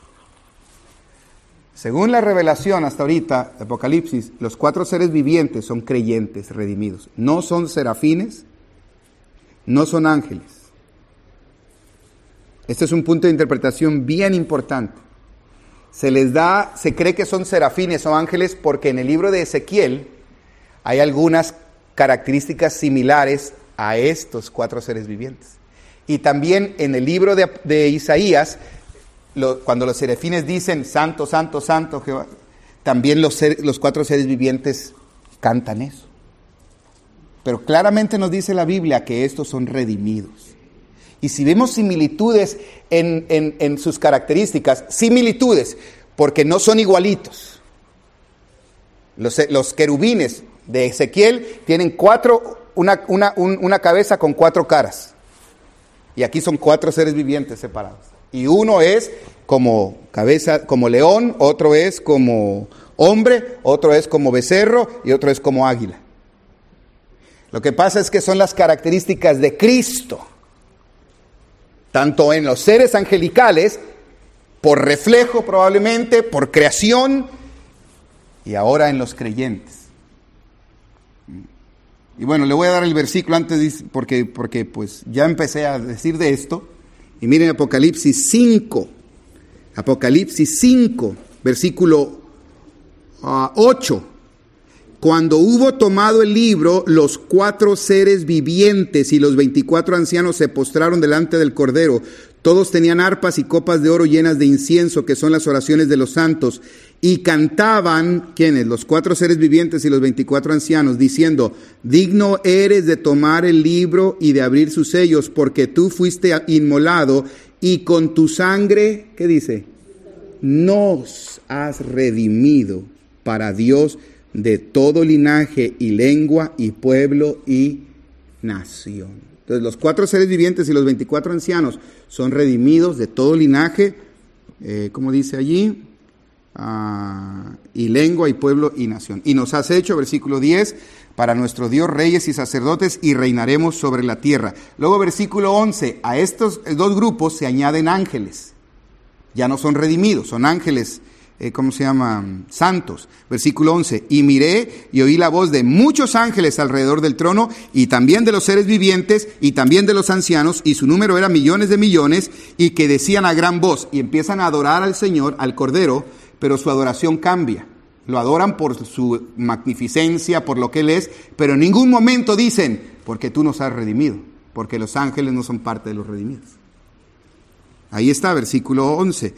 Según la revelación hasta ahorita, de Apocalipsis, los cuatro seres vivientes son creyentes redimidos. No son serafines, no son ángeles. Este es un punto de interpretación bien importante. Se les da, se cree que son serafines o ángeles porque en el libro de Ezequiel hay algunas características similares a estos cuatro seres vivientes. Y también en el libro de, de Isaías, Lo, cuando los serafines dicen santo, santo, santo Jehová, también los, ser, los cuatro seres vivientes cantan eso. Pero claramente nos dice la Biblia que estos son redimidos. Y si vemos similitudes en, en, en sus características, similitudes, porque no son igualitos. Los, los querubines de Ezequiel tienen cuatro, una, una, un, una cabeza con cuatro caras. Y aquí son cuatro seres vivientes separados. Y uno es como cabeza, como león, otro es como hombre, otro es como becerro y otro es como águila. Lo que pasa es que son las características de Cristo, tanto en los seres angelicales, por reflejo probablemente, por creación, y ahora en los creyentes. Y bueno, le voy a dar el versículo antes, porque, porque pues ya empecé a decir de esto. Y miren Apocalipsis cinco, Apocalipsis cinco, versículo uh, ocho. Cuando hubo tomado el libro, los cuatro seres vivientes y los veinticuatro ancianos se postraron delante del Cordero. Todos tenían arpas y copas de oro llenas de incienso, que son las oraciones de los santos. Y cantaban, ¿quiénes? Los cuatro seres vivientes y los veinticuatro ancianos, diciendo: digno eres de tomar el libro y de abrir sus sellos, porque tú fuiste inmolado y con tu sangre, ¿qué dice? Nos has redimido para Dios de todo linaje y lengua y pueblo y nación. Entonces los cuatro seres vivientes y los veinticuatro ancianos son redimidos de todo linaje, eh, como dice allí, uh, y lengua y pueblo y nación. Y nos has hecho, versículo diez, para nuestro Dios reyes y sacerdotes, y reinaremos sobre la tierra. Luego versículo once, a estos dos grupos se añaden ángeles. Ya no son redimidos, son ángeles, eh, ¿cómo se llama? Santos. Versículo once, y miré y oí la voz de muchos ángeles alrededor del trono, y también de los seres vivientes, y también de los ancianos, y su número era millones de millones, y que decían a gran voz, y empiezan a adorar al Señor, al Cordero, pero su adoración cambia. Lo adoran por su magnificencia, por lo que Él es, pero en ningún momento dicen, porque tú nos has redimido, porque los ángeles no son parte de los redimidos. Ahí está, versículo once.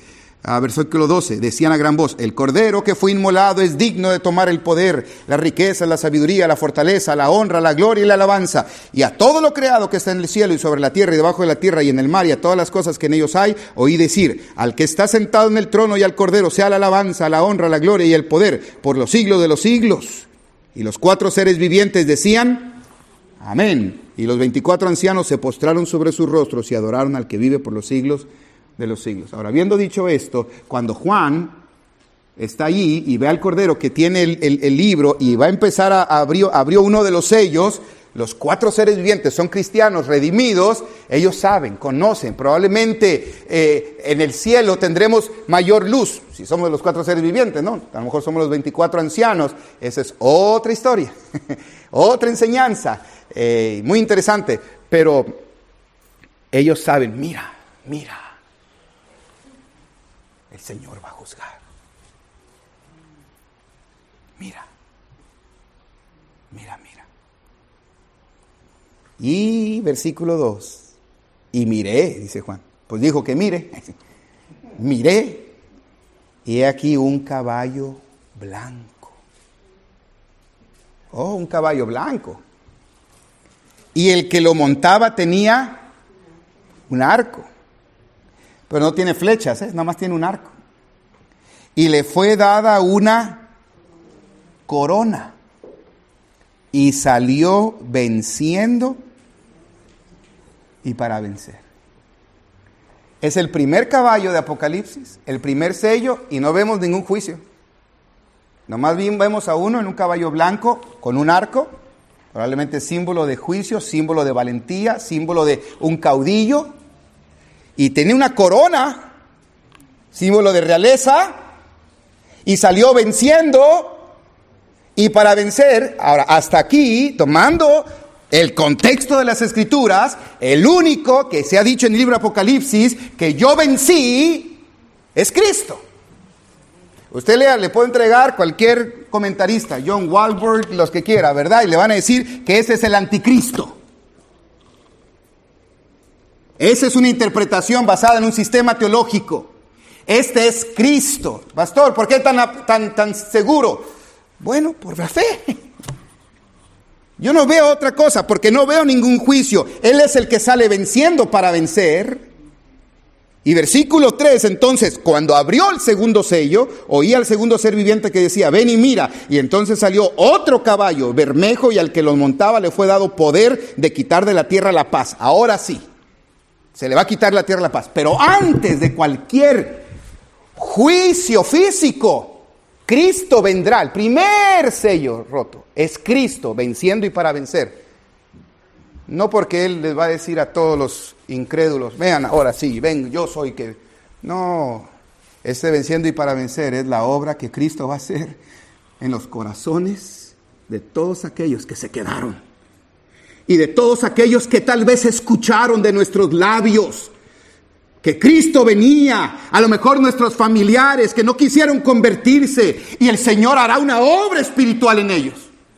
Ah, versículo doce, decían a gran voz, el Cordero que fue inmolado es digno de tomar el poder, la riqueza, la sabiduría, la fortaleza, la honra, la gloria y la alabanza. Y a todo lo creado que está en el cielo y sobre la tierra y debajo de la tierra y en el mar y a todas las cosas que en ellos hay, oí decir, al que está sentado en el trono y al Cordero sea la alabanza, la honra, la gloria y el poder por los siglos de los siglos. Y los cuatro seres vivientes decían, amén. Y los veinticuatro ancianos se postraron sobre sus rostros y adoraron al que vive por los siglos de los siglos. Ahora, habiendo dicho esto, cuando Juan está allí y ve al Cordero que tiene el, el, el libro y va a empezar a abrir, abrió uno de los sellos, los cuatro seres vivientes son cristianos redimidos, ellos saben, conocen, probablemente eh, en el cielo tendremos mayor luz, si somos los cuatro seres vivientes, ¿no? A lo mejor somos los veinticuatro ancianos, esa es otra historia, otra enseñanza, eh, muy interesante, pero ellos saben, mira, mira, el Señor va a juzgar. Mira, mira, mira. Y versículo dos. Y miré, dice Juan. Pues dijo que mire. Miré. Y he aquí un caballo blanco. Oh, un caballo blanco. Y el que lo montaba tenía un arco. Pero no tiene flechas, ¿eh? Nada más tiene un arco. Y le fue dada una corona. Y salió venciendo y para vencer. Es el primer caballo de Apocalipsis, el primer sello, y no vemos ningún juicio. Nomás bien vemos a uno en un caballo blanco con un arco, probablemente símbolo de juicio, símbolo de valentía, símbolo de un caudillo. Y tenía una corona, símbolo de realeza, y salió venciendo y para vencer. Ahora, hasta aquí, tomando el contexto de las Escrituras, el único que se ha dicho en el libro de Apocalipsis que yo vencí es Cristo. Usted lea, le puedo entregar cualquier comentarista, John Walworth, los que quiera, ¿verdad? Y le van a decir que ese es el anticristo. Esa es una interpretación basada en un sistema teológico. Este es Cristo. Pastor, ¿por qué tan, tan, tan seguro? Bueno, por la fe. Yo no veo otra cosa, porque no veo ningún juicio. Él es el que sale venciendo para vencer. Y versículo tres, entonces, cuando abrió el segundo sello, oí al segundo ser viviente que decía, ven y mira. Y entonces salió otro caballo, bermejo, y al que lo montaba le fue dado poder de quitar de la tierra la paz. Ahora sí. Se le va a quitar la tierra la paz. Pero antes de cualquier juicio físico, Cristo vendrá. El primer sello roto es Cristo venciendo y para vencer. No porque Él les va a decir a todos los incrédulos, vean, ahora sí, ven, yo soy que... No, este venciendo y para vencer es la obra que Cristo va a hacer en los corazones de todos aquellos que se quedaron. Y de todos aquellos que tal vez escucharon de nuestros labios que Cristo venía, a lo mejor nuestros familiares que no quisieron convertirse, y el Señor hará una obra espiritual en ellos.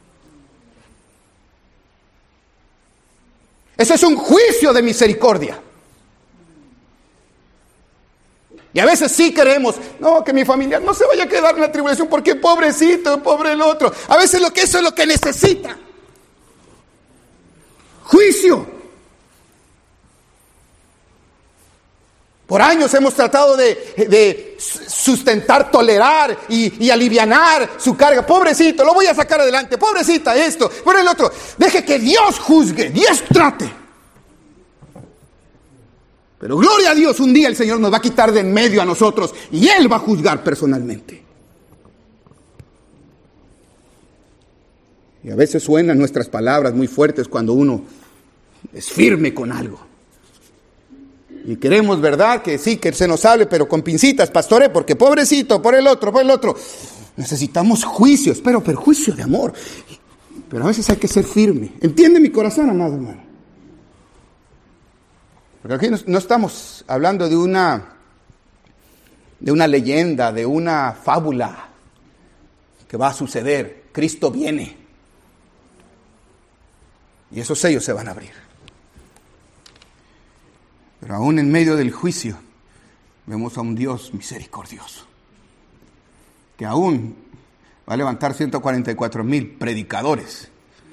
Ese es un juicio de misericordia. Y a veces sí queremos, no, que mi familiar no se vaya a quedar en la tribulación porque pobrecito, pobre el otro. A veces lo que eso es lo que necesita. Juicio. Por años hemos tratado de, de sustentar, tolerar y, y alivianar su carga. Pobrecito, lo voy a sacar adelante. Pobrecita, esto, por el otro. Deje que Dios juzgue, Dios trate. Pero gloria a Dios, un día el Señor nos va a quitar de en medio a nosotros y Él va a juzgar personalmente. Y a veces suenan nuestras palabras muy fuertes cuando uno es firme con algo. Y queremos, ¿verdad? Que sí, que se nos hable, pero con pincitas, pastore, porque pobrecito, por el otro, por el otro. Necesitamos juicios, pero perjuicio de amor. Pero a veces hay que ser firme. ¿Entiende mi corazón, amado hermano? Porque aquí no, no estamos hablando de una, de una leyenda, de una fábula que va a suceder. Cristo viene. Y esos sellos se van a abrir. Pero aún en medio del juicio, vemos a un Dios misericordioso, que aún va a levantar ciento cuarenta y cuatro mil predicadores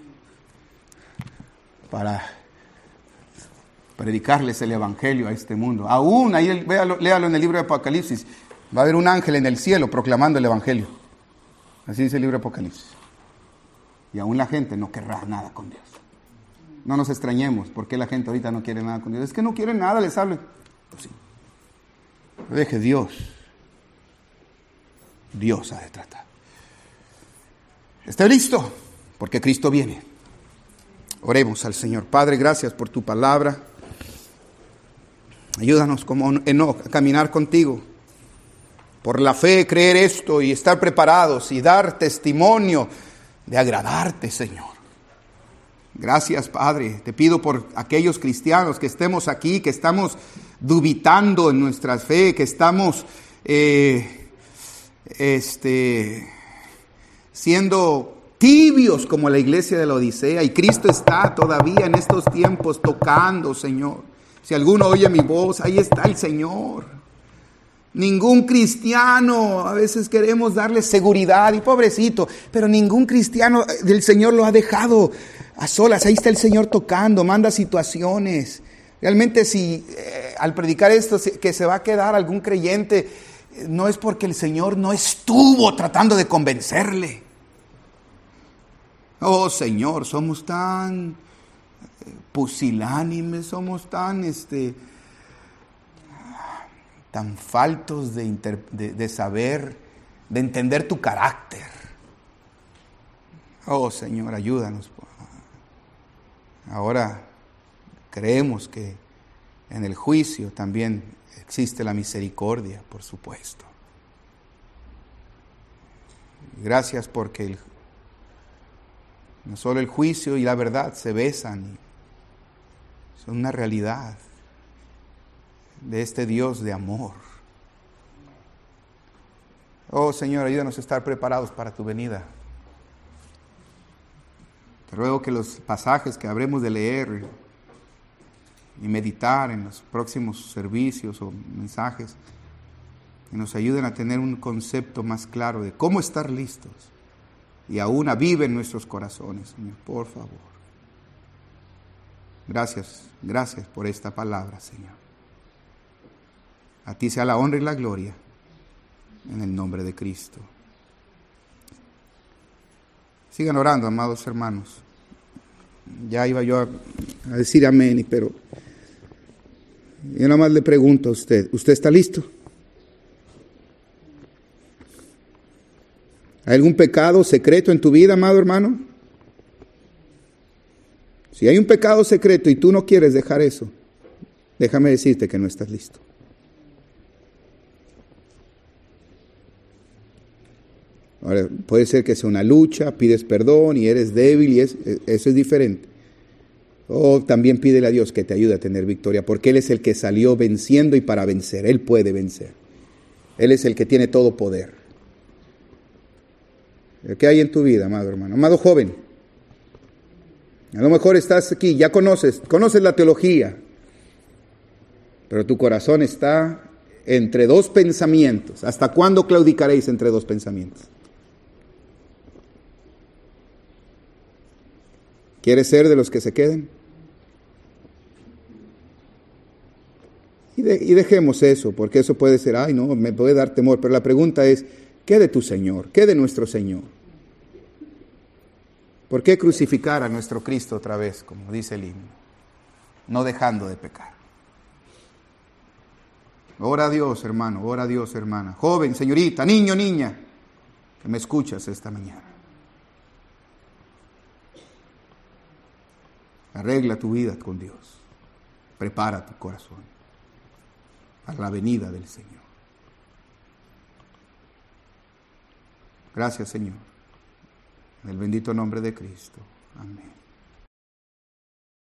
para predicarles el evangelio a este mundo. Aún, ahí véalo, léalo en el libro de Apocalipsis, va a haber un ángel en el cielo proclamando el evangelio. Así dice el libro de Apocalipsis. Y aún la gente no querrá nada con Dios. No nos extrañemos, ¿por qué la gente ahorita no quiere nada con Dios? Es que no quiere nada, les hablo. Pues sí. Deje Dios. Dios ha de tratar. Esté listo, porque Cristo viene. Oremos al Señor. Padre, gracias por tu palabra. Ayúdanos como Enoc a caminar contigo. Por la fe, creer esto y estar preparados y dar testimonio de agradarte, Señor. Gracias, Padre. Te pido por aquellos cristianos que estemos aquí, que estamos dubitando en nuestra fe, que estamos eh, este, siendo tibios como la iglesia de la Odisea, y Cristo está todavía en estos tiempos tocando, Señor. Si alguno oye mi voz, ahí está el Señor. Ningún cristiano, a veces queremos darle seguridad, y pobrecito, pero ningún cristiano del Señor lo ha dejado a solas. Ahí está el Señor tocando, manda situaciones. Realmente si eh, al predicar esto que se va a quedar algún creyente, no es porque el Señor no estuvo tratando de convencerle. Oh Señor, somos tan pusilánimes, somos tan este tan faltos de, inter, de, de saber, de entender tu carácter. Oh Señor, ayúdanos. Ahora creemos que en el juicio también existe la misericordia, por supuesto. Gracias porque el, no solo el juicio y la verdad se besan, son una realidad de este Dios de amor. Oh Señor, ayúdanos a estar preparados para tu venida. Te ruego que los pasajes que habremos de leer y meditar en los próximos servicios o mensajes, que nos ayuden a tener un concepto más claro de cómo estar listos y aún avive en nuestros corazones, Señor, por favor. Gracias, gracias por esta palabra, Señor. A ti sea la honra y la gloria, en el nombre de Cristo. Sigan orando, amados hermanos. Ya iba yo a, a decir amén, pero yo nada más le pregunto a usted, ¿usted está listo? ¿Hay algún pecado secreto en tu vida, amado hermano? Si hay un pecado secreto y tú no quieres dejar eso, déjame decirte que no estás listo. Ahora, puede ser que sea una lucha, pides perdón y eres débil y es, eso es diferente. O también pídele a Dios que te ayude a tener victoria, porque Él es el que salió venciendo y para vencer. Él puede vencer. Él es el que tiene todo poder. ¿Qué hay en tu vida, amado hermano? Amado joven, a lo mejor estás aquí, ya conoces, conoces la teología, pero tu corazón está entre dos pensamientos. ¿Hasta cuándo claudicaréis entre dos pensamientos? ¿Quieres ser de los que se queden? Y, de, y dejemos eso, porque eso puede ser, ay no, me puede dar temor, pero la pregunta es, ¿qué de tu Señor? ¿Qué de nuestro Señor? ¿Por qué crucificar a nuestro Cristo otra vez, como dice el himno? No dejando de pecar. Ora a Dios, hermano, ora a Dios, hermana. Joven, señorita, niño, niña, que me escuchas esta mañana. Arregla tu vida con Dios. Prepara tu corazón para la venida del Señor. Gracias, Señor. En el bendito nombre de Cristo. Amén.